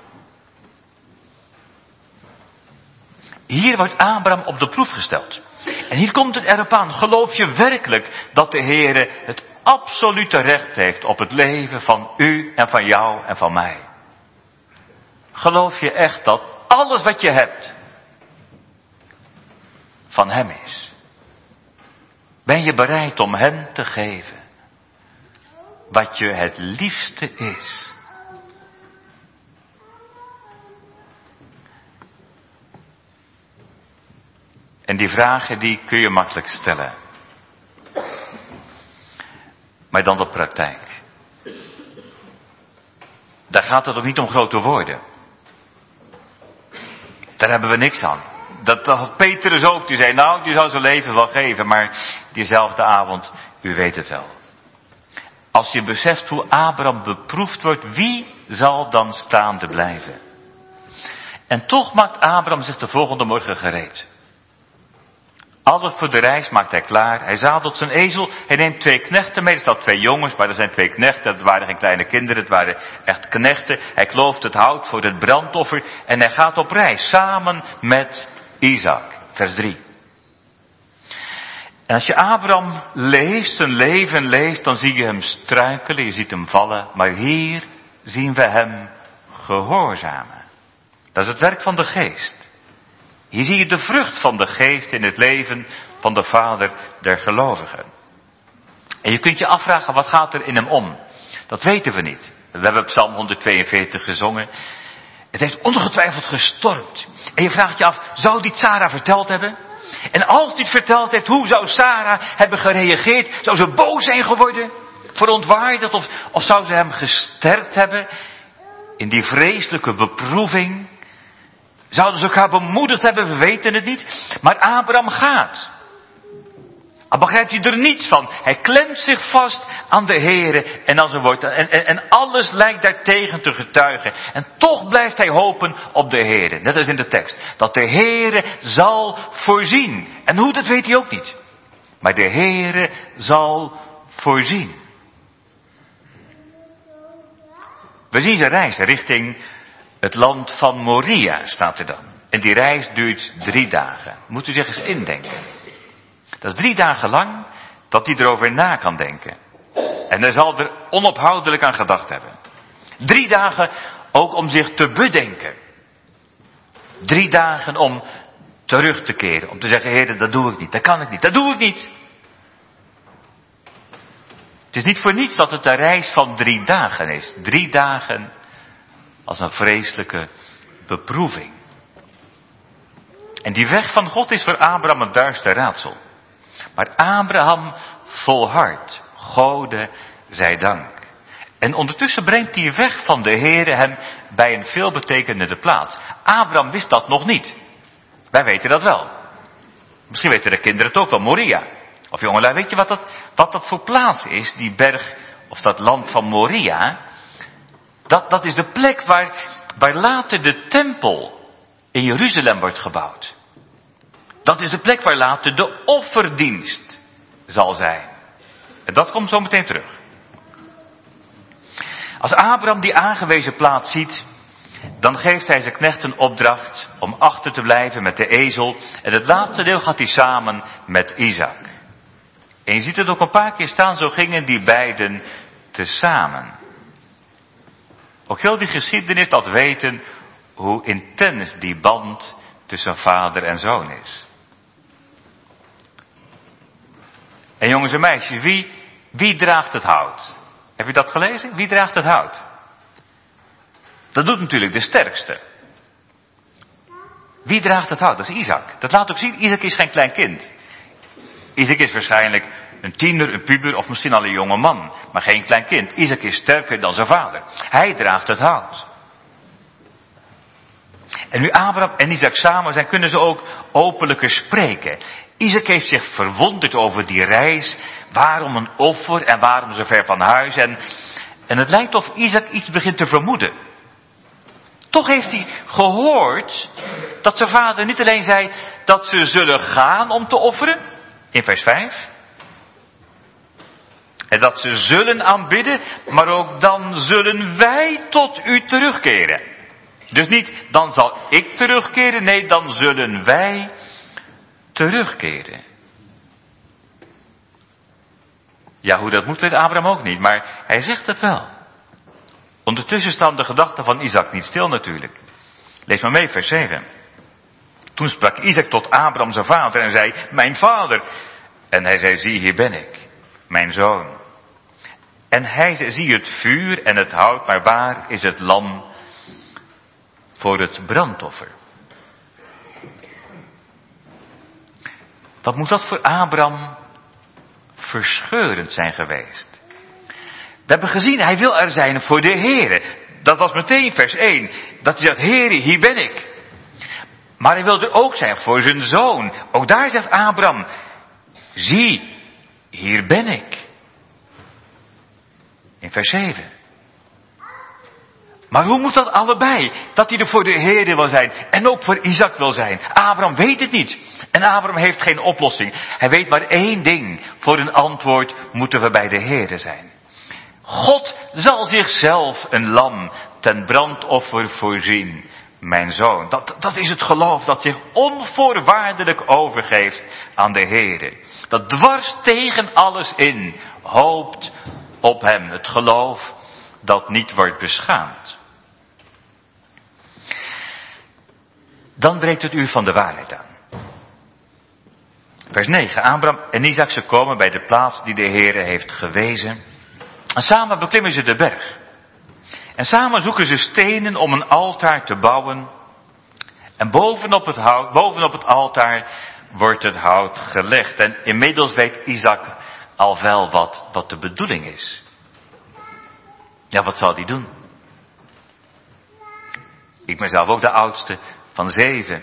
Hier wordt Abraham op de proef gesteld. En hier komt het erop aan, geloof je werkelijk dat de Heere het absolute recht heeft op het leven van u en van jou en van mij? Geloof je echt dat alles wat je hebt van Hem is? Ben je bereid om Hem te geven wat je het liefste is? En die vragen die kun je makkelijk stellen. Maar dan de praktijk. Daar gaat het ook niet om grote woorden. Daar hebben we niks aan. Dat had Petrus ook. Die zei, nou, die zou zijn leven wel geven. Maar diezelfde avond, u weet het wel. Als je beseft hoe Abraham beproefd wordt, wie zal dan staande blijven? En toch maakt Abraham zich de volgende morgen gereed. Alles voor de reis maakt hij klaar. Hij zadelt zijn ezel. Hij neemt 2 knechten mee. Er staan 2 jongens, maar er zijn 2 knechten. Het waren geen kleine kinderen, het waren echt knechten. Hij klooft het hout voor het brandoffer. En hij gaat op reis samen met Isaac. Vers 3. En als je Abraham leest, zijn leven leest, dan zie je hem struikelen, je ziet hem vallen. Maar hier zien we hem gehoorzamen. Dat is het werk van de geest. Hier zie je de vrucht van de geest in het leven van de vader der gelovigen. En je kunt je afvragen, wat gaat er in hem om? Dat weten we niet. We hebben Psalm 142 gezongen. Het heeft ongetwijfeld gestormd. En je vraagt je af, zou dit Sarah verteld hebben? En als dit verteld heeft, hoe zou Sarah hebben gereageerd? Zou ze boos zijn geworden? Verontwaardigd? Of zou ze hem gesterkt hebben in die vreselijke beproeving? Zouden ze elkaar bemoedigd hebben? We weten het niet. Maar Abraham gaat. Al begrijpt hij er niets van. Hij klemt zich vast aan de Heere en aan zijn woord. En alles lijkt daartegen te getuigen. En toch blijft hij hopen op de Heere. Net als in de tekst. Dat de Heere zal voorzien. En hoe, dat weet hij ook niet. Maar de Heere zal voorzien. We zien zijn reis richting het land van Moria, staat er dan. En die reis duurt 3 dagen. Moet u zich eens indenken. Dat is 3 dagen lang dat hij erover na kan denken. En hij zal er onophoudelijk aan gedacht hebben. 3 dagen ook om zich te bedenken. 3 dagen om terug te keren. Om te zeggen, Heer, dat doe ik niet. Dat kan ik niet. Dat doe ik niet. Het is niet voor niets dat het een reis van 3 dagen is. 3 dagen als een vreselijke beproeving. En die weg van God is voor Abraham een duister raadsel. Maar Abraham volhardt. Gode zij dank. En ondertussen brengt die weg van de Heere hem bij een veelbetekenende plaats. Abraham wist dat nog niet. Wij weten dat wel. Misschien weten de kinderen het ook wel, Moria. Of jongelui, weet je wat dat voor plaats is, die berg of dat land van Moria? Dat is de plek waar later de tempel in Jeruzalem wordt gebouwd. Dat is de plek waar later de offerdienst zal zijn. En dat komt zo meteen terug. Als Abraham die aangewezen plaats ziet, dan geeft hij zijn knecht een opdracht om achter te blijven met de ezel. En het laatste deel gaat hij samen met Isaac. En je ziet het ook een paar keer staan, zo gingen die beiden tezamen. Ook heel die geschiedenis laat weten hoe intens die band tussen vader en zoon is. En jongens en meisjes, wie draagt het hout? Heb je dat gelezen? Wie draagt het hout? Dat doet natuurlijk de sterkste. Wie draagt het hout? Dat is Isaac. Dat laat ook zien, Isaac is geen klein kind. Isaac is waarschijnlijk een tiener, een puber of misschien al een jonge man. Maar geen klein kind. Isaac is sterker dan zijn vader. Hij draagt het hout. En nu Abraham en Isaac samen zijn, kunnen ze ook openlijker spreken. Isaac heeft zich verwonderd over die reis. Waarom een offer en waarom zo ver van huis. En het lijkt of Isaac iets begint te vermoeden. Toch heeft hij gehoord dat zijn vader niet alleen zei dat ze zullen gaan om te offeren. In vers 5. En dat ze zullen aanbidden, maar ook dan zullen wij tot u terugkeren. Dus niet, dan zal ik terugkeren, nee, dan zullen wij terugkeren. Ja, hoe dat moet weet Abraham ook niet, maar hij zegt het wel. Ondertussen staan de gedachten van Isaac niet stil natuurlijk. Lees maar mee, vers 7. Toen sprak Isaac tot Abraham zijn vader en zei, mijn vader. En hij zei, zie, hier ben ik, mijn zoon. En hij zei, zie het vuur en het hout, maar waar is het lam voor het brandoffer? Wat moet dat voor Abraham verscheurend zijn geweest. We hebben gezien, hij wil er zijn voor de Heere. Dat was meteen vers 1. Dat hij zegt, Heere, hier ben ik. Maar hij wil er ook zijn voor zijn zoon. Ook daar zegt Abraham, zie, hier ben ik. In vers 7. Maar hoe moet dat allebei? Dat hij er voor de Heere wil zijn en ook voor Isaac wil zijn. Abraham weet het niet. En Abraham heeft geen oplossing. Hij weet maar één ding. Voor een antwoord moeten we bij de Heere zijn. God zal zichzelf een lam ten brandoffer voorzien. Mijn zoon. Dat is het geloof dat zich onvoorwaardelijk overgeeft aan de Heere. Dat dwars tegen alles in hoopt op hem. Het geloof dat niet wordt beschaamd. Dan breekt het uur van de waarheid aan. Vers 9. Abraham en Isaac, ze komen bij de plaats die de Heere heeft gewezen. En samen beklimmen ze de berg. En samen zoeken ze stenen om een altaar te bouwen. En bovenop het altaar wordt het hout gelegd. En inmiddels weet Isaac al wel wat de bedoeling is. Ja, wat zal hij doen? Ik ben zelf ook de oudste van 7.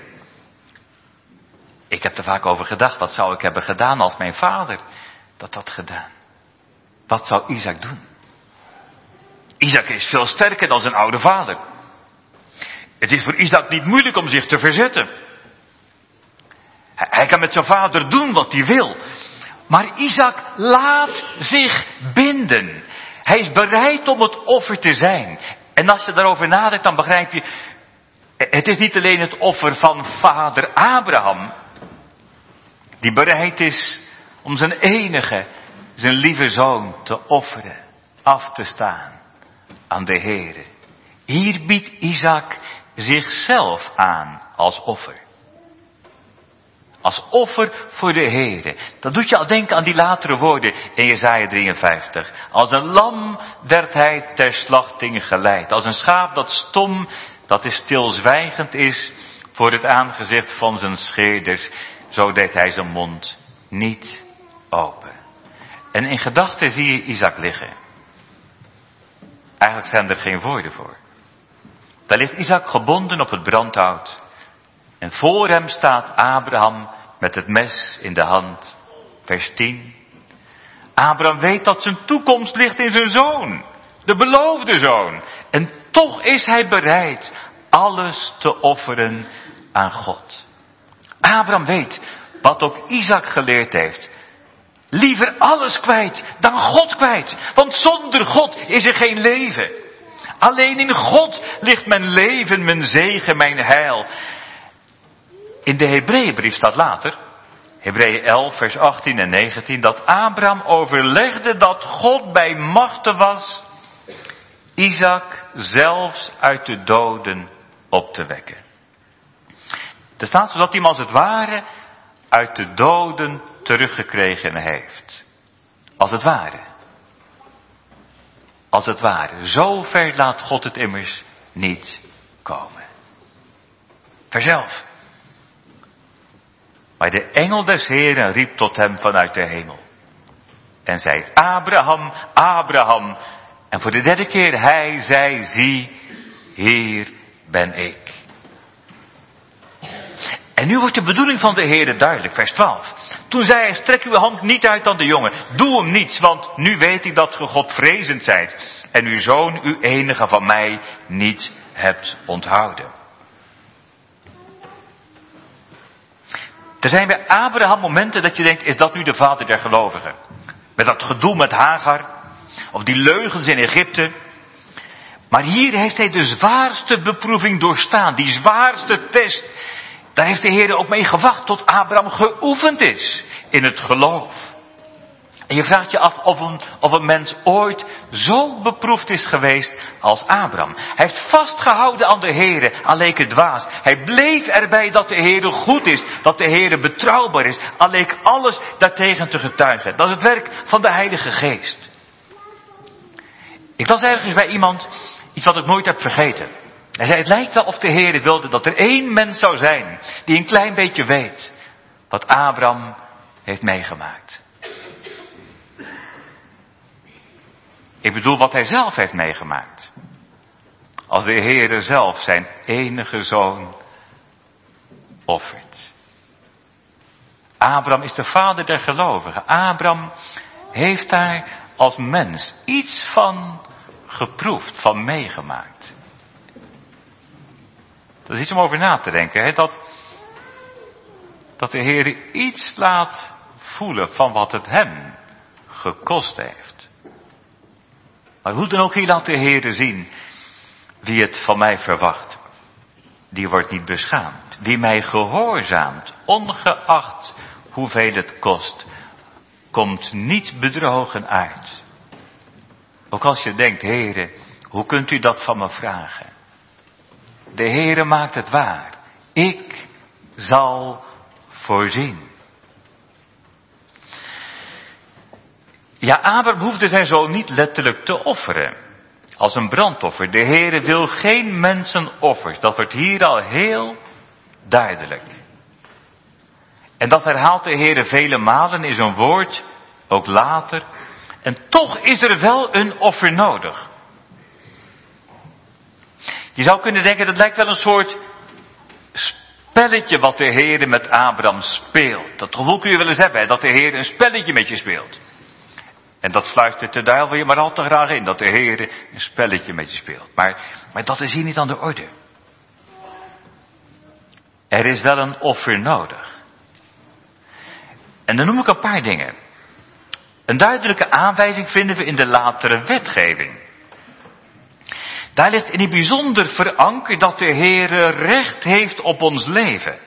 Ik heb er vaak over gedacht, wat zou ik hebben gedaan als mijn vader dat had gedaan? Wat zou Isaac doen? Isaac is veel sterker dan zijn oude vader. Het is voor Isaac niet moeilijk om zich te verzetten. Hij kan met zijn vader doen wat hij wil. Maar Isaac laat zich binden. Hij is bereid om het offer te zijn. En als je daarover nadenkt, dan begrijp je, het is niet alleen het offer van vader Abraham, die bereid is om zijn enige, zijn lieve zoon te offeren, af te staan aan de Heere. Hier biedt Isaac zichzelf aan als offer. Als offer voor de Heere. Dat doet je al denken aan die latere woorden in Jesaja 53. Als een lam werd hij ter slachting geleid. Als een schaap dat stom, dat is stilzwijgend is voor het aangezicht van zijn scheerders. Zo deed hij zijn mond niet open. En in gedachten zie je Isaac liggen. Eigenlijk zijn er geen woorden voor. Daar ligt Isaac gebonden op het brandhout. En voor hem staat Abraham met het mes in de hand. Vers 10. Abraham weet dat zijn toekomst ligt in zijn zoon. De beloofde zoon. En toch is hij bereid alles te offeren aan God. Abraham weet wat ook Isaac geleerd heeft. Liever alles kwijt dan God kwijt. Want zonder God is er geen leven. Alleen in God ligt mijn leven, mijn zegen, mijn heil. In de Hebreeënbrief staat later, Hebreeën 11 vers 18 en 19, dat Abraham overlegde dat God bij machte was Isaac zelfs uit de doden op te wekken. Er staat zodat hij hem als het ware uit de doden teruggekregen heeft. Als het ware. Als het ware. Zo ver laat God het immers niet komen. Vers 11. Maar de engel des Heeren riep tot hem vanuit de hemel. En zei, Abraham, Abraham. En voor de derde keer hij zei, zie, hier ben ik. En nu wordt de bedoeling van de Heere duidelijk, vers 12. Toen zei hij, strek uw hand niet uit aan de jongen. Doe hem niets, want nu weet ik dat ge Godvrezend zijt. En uw zoon, uw enige van mij, niet hebt onthouden. Er zijn bij Abraham momenten dat je denkt, is dat nu de vader der gelovigen? Met dat gedoe met Hagar. Of die leugens in Egypte. Maar hier heeft hij de zwaarste beproeving doorstaan. Die zwaarste test. Daar heeft de Heer ook mee gewacht tot Abraham geoefend is in het geloof. En je vraagt je af of een mens ooit zo beproefd is geweest als Abraham. Hij heeft vastgehouden aan de Heer, al leek het dwaas. Hij bleef erbij dat de Heer goed is, dat de Heer betrouwbaar is. Al leek alles daartegen te getuigen. Dat is het werk van de Heilige Geest. Ik las ergens bij iemand iets wat ik nooit heb vergeten. Hij zei, het lijkt wel of de Heer wilde dat er één mens zou zijn die een klein beetje weet wat Abraham heeft meegemaakt. Ik bedoel wat hij zelf heeft meegemaakt. Als de Heere zelf zijn enige zoon offert. Abraham is de vader der gelovigen. Abraham heeft daar als mens iets van geproefd, van meegemaakt. Dat is iets om over na te denken. Hè? Dat de Heere iets laat voelen van wat het hem gekost heeft. Maar hoe dan ook, hier laat de Heere zien: wie het van mij verwacht, die wordt niet beschaamd. Wie mij gehoorzaamt, ongeacht hoeveel het kost, komt niet bedrogen uit. Ook als je denkt: Heere, hoe kunt u dat van me vragen? De Heere maakt het waar. Ik zal voorzien. Ja, Abraham hoefde zijn zoon niet letterlijk te offeren. Als een brandoffer. De Heere wil geen mensenoffers. Dat wordt hier al heel duidelijk. En dat herhaalt de Heere vele malen in zijn woord, ook later. En toch is er wel een offer nodig. Je zou kunnen denken, dat lijkt wel een soort spelletje wat de Heere met Abraham speelt. Dat gevoel kun je wel eens hebben, hè? Dat de Heere een spelletje met je speelt. En dat fluistert de duivel je maar al te graag in, dat de Heere een spelletje met je speelt. Maar dat is hier niet aan de orde. Er is wel een offer nodig. En dan noem ik een paar dingen. Een duidelijke aanwijzing vinden we in de latere wetgeving. Daar ligt in het bijzonder verankerd dat de Heere recht heeft op ons leven.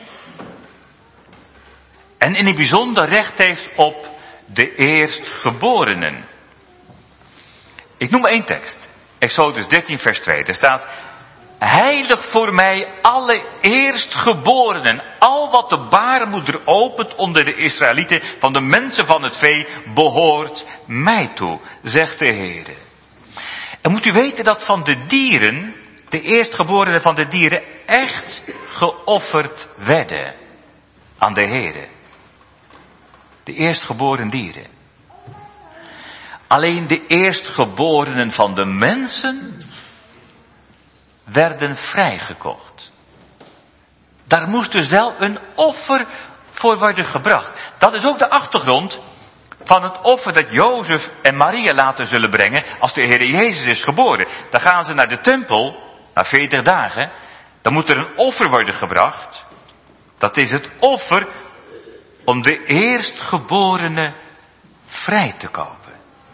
En in het bijzonder recht heeft op de eerstgeborenen. Ik noem maar één tekst. Exodus 13 vers 2. Daar staat: heilig voor mij alle eerstgeborenen. Al wat de baarmoeder opent onder de Israëlieten, van de mensen van het vee, behoort mij toe, zegt de Heere. En moet u weten dat van de dieren, de eerstgeborenen van de dieren, echt geofferd werden aan de Heere. De eerstgeboren dieren. Alleen de eerstgeborenen van de mensen werden vrijgekocht. Daar moest dus wel een offer voor worden gebracht. Dat is ook de achtergrond van het offer dat Jozef en Maria later zullen brengen als de Heer Jezus is geboren. Dan gaan ze naar de tempel, na 40 dagen. Dan moet er een offer worden gebracht. Dat is het offer om de eerstgeborene vrij te kopen.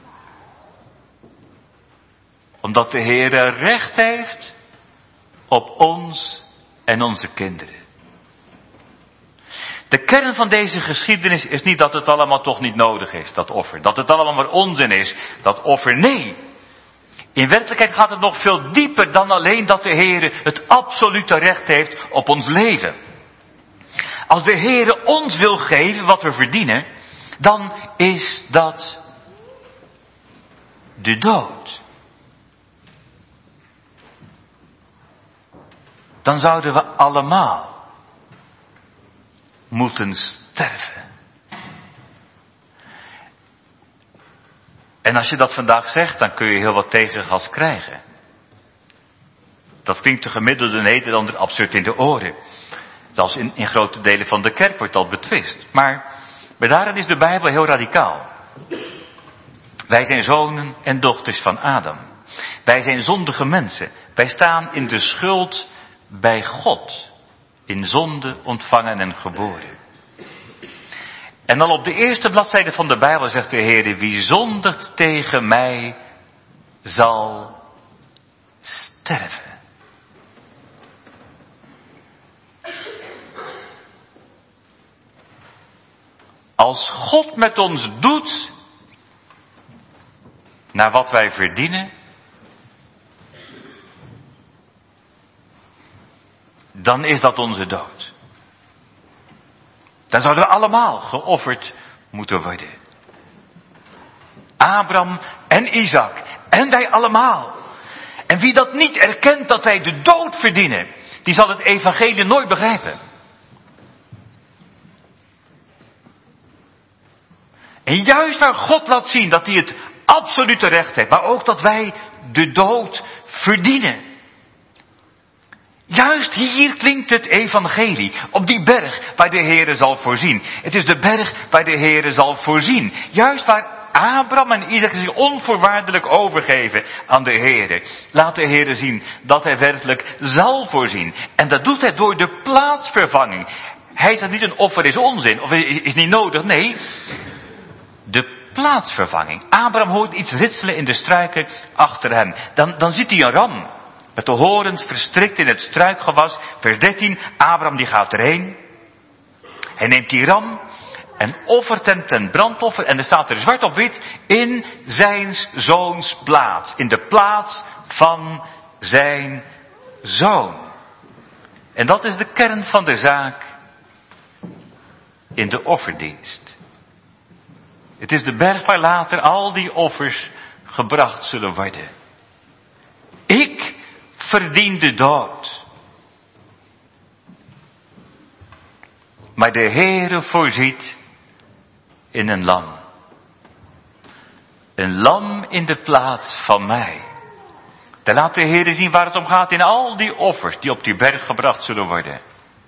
Omdat de Heer recht heeft op ons en onze kinderen. De kern van deze geschiedenis is niet dat het allemaal toch niet nodig is, dat offer. Dat het allemaal maar onzin is, dat offer. Nee. In werkelijkheid gaat het nog veel dieper dan alleen dat de Heer het absolute recht heeft op ons leven. Als de Heer ons wil geven wat we verdienen, dan is dat de dood. Dan zouden we allemaal moeten sterven. En als je dat vandaag zegt, dan kun je heel wat tegengas krijgen. Dat klinkt de gemiddelde Nederlander absurd in de oren. Zelfs in grote delen van de kerk wordt dat betwist. Maar daarin is de Bijbel heel radicaal. Wij zijn zonen en dochters van Adam. Wij zijn zondige mensen. Wij staan in de schuld bij God. In zonde ontvangen en geboren. En al op de eerste bladzijde van de Bijbel zegt de Heer: wie zondigt tegen mij, zal sterven. Als God met ons doet naar wat wij verdienen, dan is dat onze dood. Dan zouden we allemaal geofferd moeten worden. Abraham en Isaac en wij allemaal. En wie dat niet erkent dat wij de dood verdienen, die zal het evangelie nooit begrijpen. En juist waar God laat zien dat hij het absolute recht heeft, maar ook dat wij de dood verdienen. Juist hier klinkt het evangelie, op die berg waar de Heere zal voorzien. Het is de berg waar de Heere zal voorzien. Juist waar Abraham en Isaac zich onvoorwaardelijk overgeven aan de Heere. Laat de Heere zien dat hij werkelijk zal voorzien. En dat doet hij door de plaatsvervanging. Hij zegt niet een offer is onzin of is niet nodig. Nee, de plaatsvervanging. Abraham hoort iets ritselen in de struiken achter hem. Dan ziet hij een ram met de horens verstrikt in het struikgewas. Vers 13, Abraham die gaat erheen. Hij neemt die ram en offert hem ten brandoffer. En er staat er zwart op wit, in zijn zoons plaats. In de plaats van zijn zoon. En dat is de kern van de zaak in de offerdienst. Het is de berg waar later al die offers gebracht zullen worden. Ik verdien de dood. Maar de Heere voorziet in een lam. Een lam in de plaats van mij. Daar laat de Heere zien waar het om gaat in al die offers die op die berg gebracht zullen worden.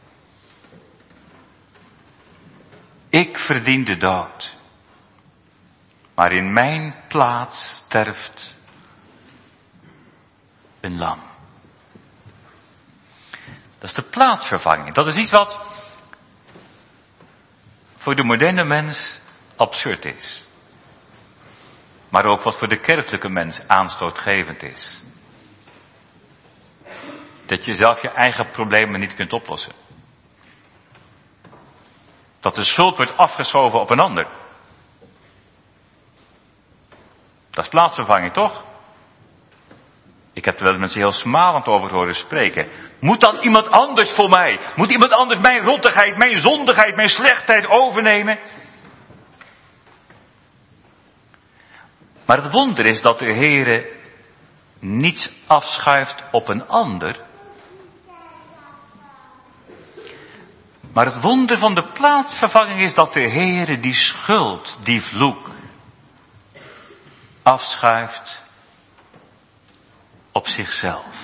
Ik verdien de dood. Maar in mijn plaats sterft een lam. Dat is de plaatsvervanging. Dat is iets wat voor de moderne mens absurd is. Maar ook wat voor de kerkelijke mens aanstootgevend is. Dat je zelf je eigen problemen niet kunt oplossen. Dat de schuld wordt afgeschoven op een ander. Dat is plaatsvervanging, toch? Ik heb er wel mensen heel smalend over horen spreken. Moet dan iemand anders voor mij? Moet iemand anders mijn rottigheid, mijn zondigheid, mijn slechtheid overnemen? Maar het wonder is dat de Heere niets afschuift op een ander. Maar het wonder van de plaatsvervanging is dat de Heere die schuld, die vloek, afschuift op zichzelf.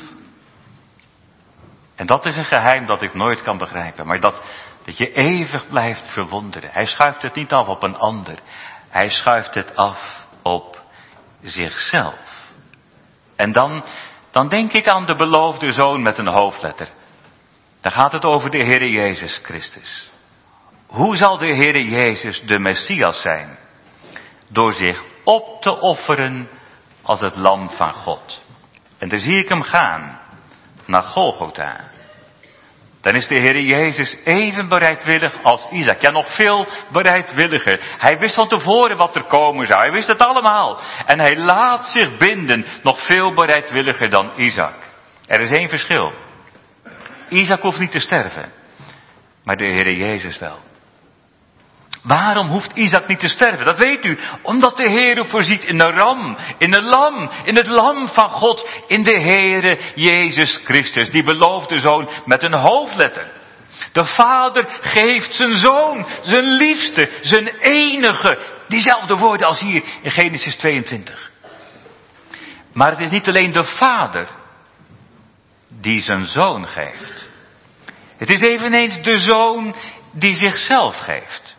En dat is een geheim dat ik nooit kan begrijpen, maar dat je eeuwig blijft verwonderen. Hij schuift het niet af op een ander. Hij schuift het af op zichzelf. En dan denk ik aan de beloofde zoon met een hoofdletter. Dan gaat het over de Heere Jezus Christus. Hoe zal de Heere Jezus de Messias zijn? Door zich op te offeren als het lam van God. En dan zie ik hem gaan naar Golgotha. Dan is de Heere Jezus even bereidwillig als Isaac. Ja, nog veel bereidwilliger. Hij wist van tevoren wat er komen zou. Hij wist het allemaal. En hij laat zich binden nog veel bereidwilliger dan Isaac. Er is één verschil. Isaac hoeft niet te sterven. Maar de Heere Jezus wel. Waarom hoeft Isaac niet te sterven? Dat weet u. Omdat de Heere voorziet in een ram, in een lam, in het lam van God, in de Heere Jezus Christus, die beloofde zoon met een hoofdletter. De Vader geeft zijn zoon, zijn liefste, zijn enige, diezelfde woorden als hier in Genesis 22. Maar het is niet alleen de Vader die zijn zoon geeft. Het is eveneens de zoon die zichzelf geeft.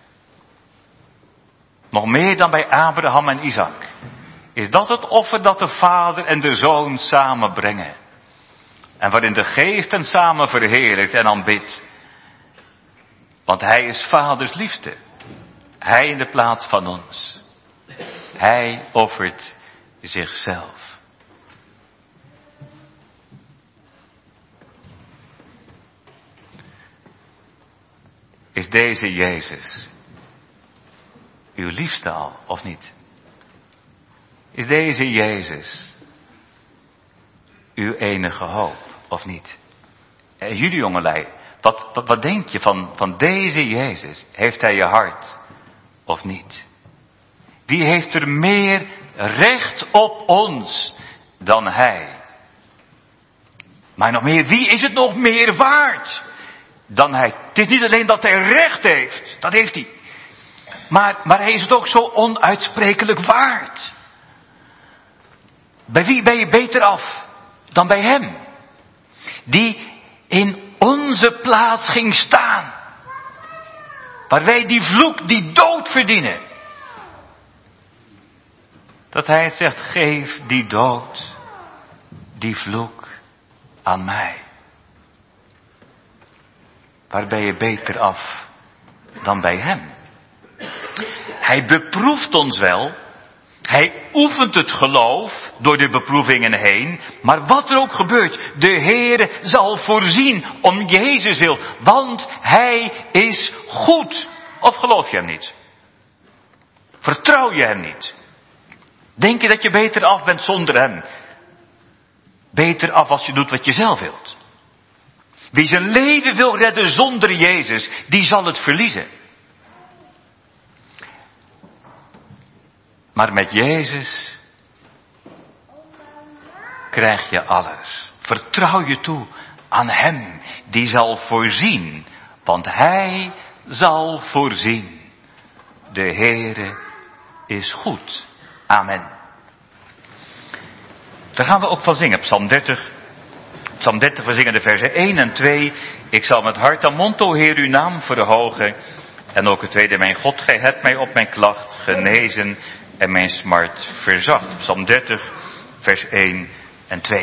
Nog meer dan bij Abraham en Isaac. Is dat het offer dat de Vader en de Zoon samen brengen. En waarin de Geest hen samen verheerlijkt en aanbidt. Want Hij is Vaders liefste. Hij in de plaats van ons. Hij offert zichzelf. Is deze Jezus uw liefste al, of niet? Is deze Jezus uw enige hoop, of niet? En jullie jongelui, wat denk je van deze Jezus? Heeft hij je hart, of niet? Wie heeft er meer recht op ons dan hij? Maar nog meer, wie is het nog meer waard dan hij? Het is niet alleen dat hij recht heeft, dat heeft hij. Maar hij is het ook zo onuitsprekelijk waard. Bij wie ben je beter af dan bij hem? Die in onze plaats ging staan. Waar wij die vloek, die dood verdienen. Dat hij het zegt, geef die dood, die vloek aan mij. Waar ben je beter af dan bij hem? Hij beproeft ons wel. Hij oefent het geloof door de beproevingen heen. Maar wat er ook gebeurt, de Heere zal voorzien om Jezus wil. Want hij is goed. Of geloof je hem niet? Vertrouw je hem niet? Denk je dat je beter af bent zonder hem? Beter af als je doet wat je zelf wilt. Wie zijn leven wil redden zonder Jezus, die zal het verliezen. Maar met Jezus krijg je alles. Vertrouw je toe aan hem, die zal voorzien. Want hij zal voorzien. De Heere is goed. Amen. Daar gaan we ook van zingen, Psalm 30. Psalm 30, we zingen de versen 1 en 2. Ik zal met hart en mond, o Heer, uw naam verhogen. En ook het tweede, mijn God, gij hebt mij op mijn klacht genezen en mijn smart verzacht. Psalm 30, vers 1 en 2.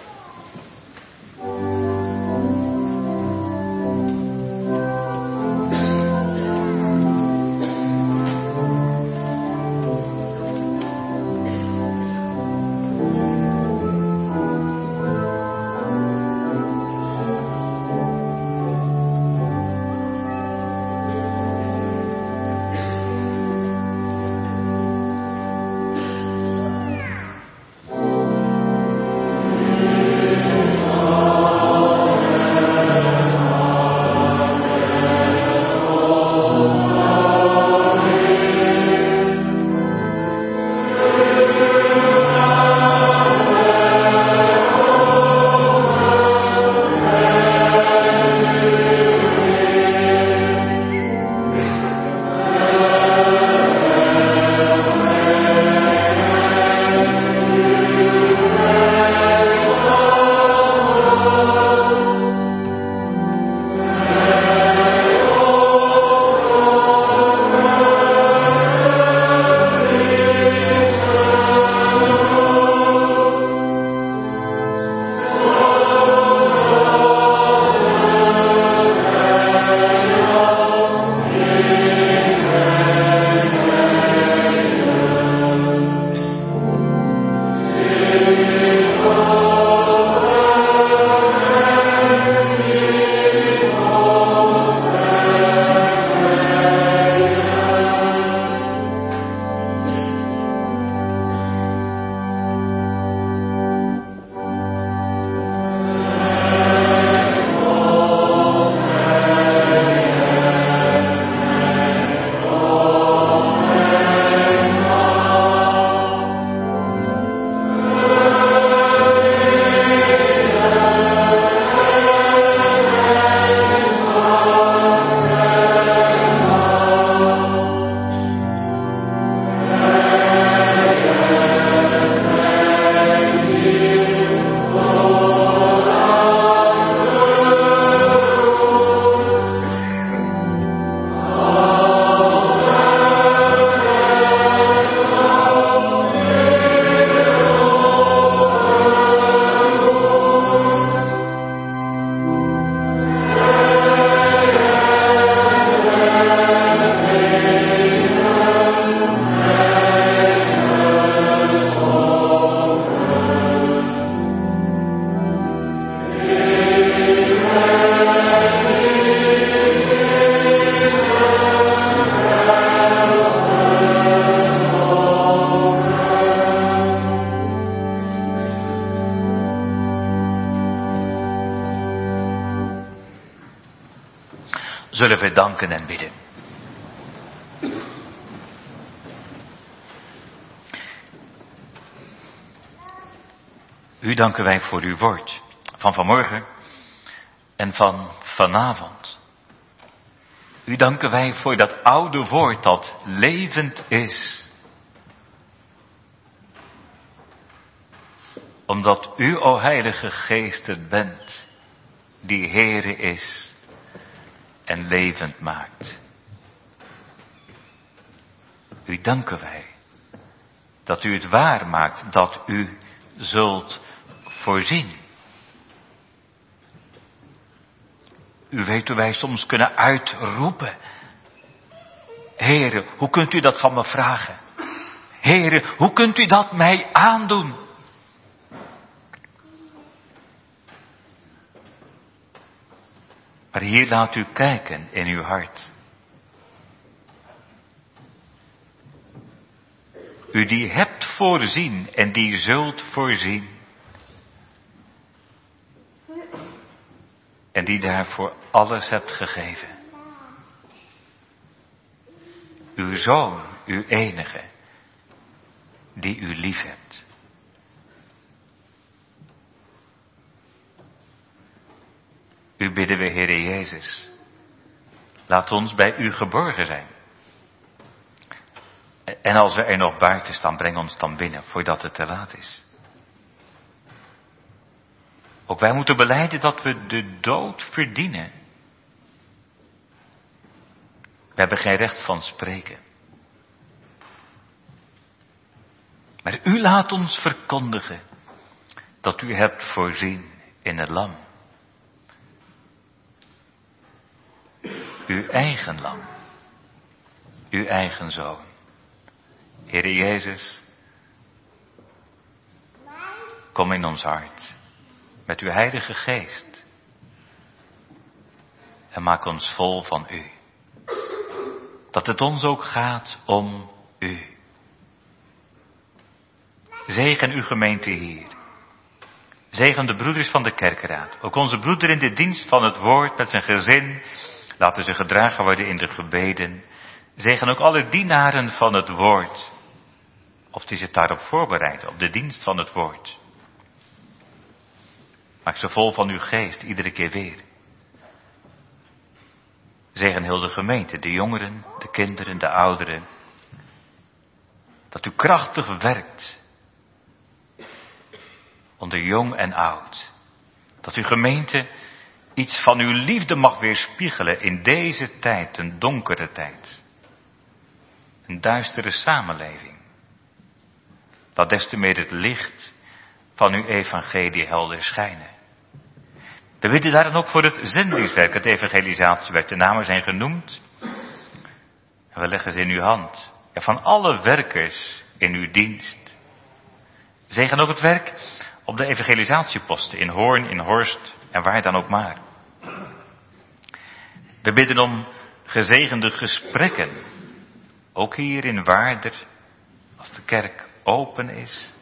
Zullen we danken en bidden. U danken wij voor uw woord van vanmorgen en van vanavond. U danken wij voor dat oude woord dat levend is. Omdat u, o Heilige Geest, het bent die Heere is en levend maakt. U danken wij dat u het waar maakt, dat u zult voorzien. U weet hoe wij soms kunnen uitroepen. Heere, hoe kunt u dat van me vragen? Heere, hoe kunt u dat mij aandoen? Maar hier laat u kijken in uw hart. U die hebt voorzien en die zult voorzien. En die daarvoor alles hebt gegeven. Uw Zoon, uw enige, die u lief hebt. U bidden we, Heere Jezus, laat ons bij u geborgen zijn. En als we er nog buiten staan, breng ons dan binnen, voordat het te laat is. Ook wij moeten belijden dat we de dood verdienen. We hebben geen recht van spreken. Maar u laat ons verkondigen dat u hebt voorzien in het lam. Uw eigen lam. Uw eigen Zoon. Heere Jezus, kom in ons hart met uw Heilige Geest en maak ons vol van u. Dat het ons ook gaat om u. Zegen uw gemeente hier. Zegen de broeders van de kerkraad. Ook onze broeder in de dienst van het woord met zijn gezin. Laten ze gedragen worden in de gebeden. Zegen ook alle dienaren van het woord. Of die zich daarop voorbereiden, op de dienst van het woord. Maak ze vol van uw geest, iedere keer weer. Zegen heel de gemeente, de jongeren, de kinderen, de ouderen. Dat u krachtig werkt. Onder jong en oud. Dat uw gemeente iets van uw liefde mag weerspiegelen in deze tijd, een donkere tijd. Een duistere samenleving. Dat des te meer het licht van uw evangelie helder schijnen. We bidden daarom ook voor het zendingswerk, het evangelisatiewerk. De namen zijn genoemd. En we leggen ze in uw hand. En van alle werkers in uw dienst. Zegen ook het werk op de evangelisatieposten in Hoorn, in Horst en waar dan ook maar. We bidden om gezegende gesprekken. Ook hier in Waarder, als de kerk open is.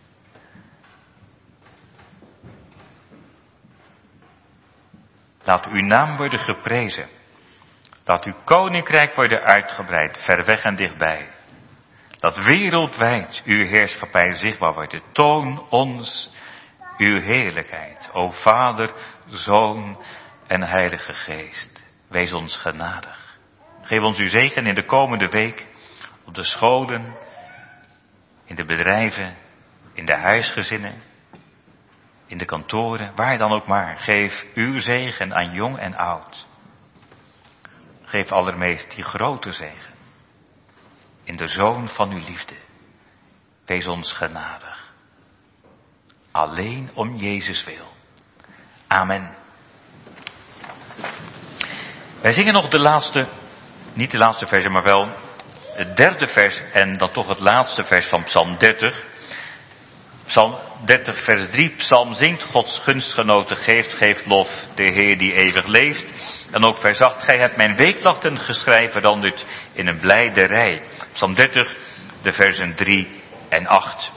Laat uw naam worden geprezen. Laat uw koninkrijk worden uitgebreid, ver weg en dichtbij. Laat wereldwijd uw heerschappij zichtbaar worden. Toon ons uw heerlijkheid, o Vader, Zoon en Heilige Geest. Wees ons genadig. Geef ons uw zegen in de komende week op de scholen, in de bedrijven, in de huisgezinnen, in de kantoren, waar dan ook maar. Geef uw zegen aan jong en oud. Geef allermeest die grote zegen in de Zoon van uw liefde. Wees ons genadig. Alleen om Jezus wil. Amen. Wij zingen nog de laatste, niet de laatste versen, maar wel het derde vers en dan toch het laatste vers van Psalm 30. Psalm 30 vers 3, Psalm zingt, Gods gunstgenoten geeft lof, de Heer die eeuwig leeft. En ook vers 8, gij hebt mijn weeklachten geschreven veranderd in een blijderij. Psalm 30, de versen 3 en 8.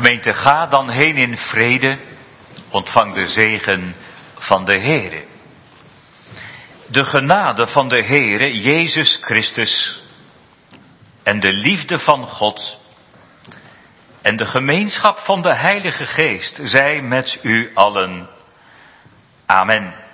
Gemeente, ga dan heen in vrede, ontvang de zegen van de Heere. De genade van de Heere Jezus Christus en de liefde van God en de gemeenschap van de Heilige Geest zij met u allen. Amen.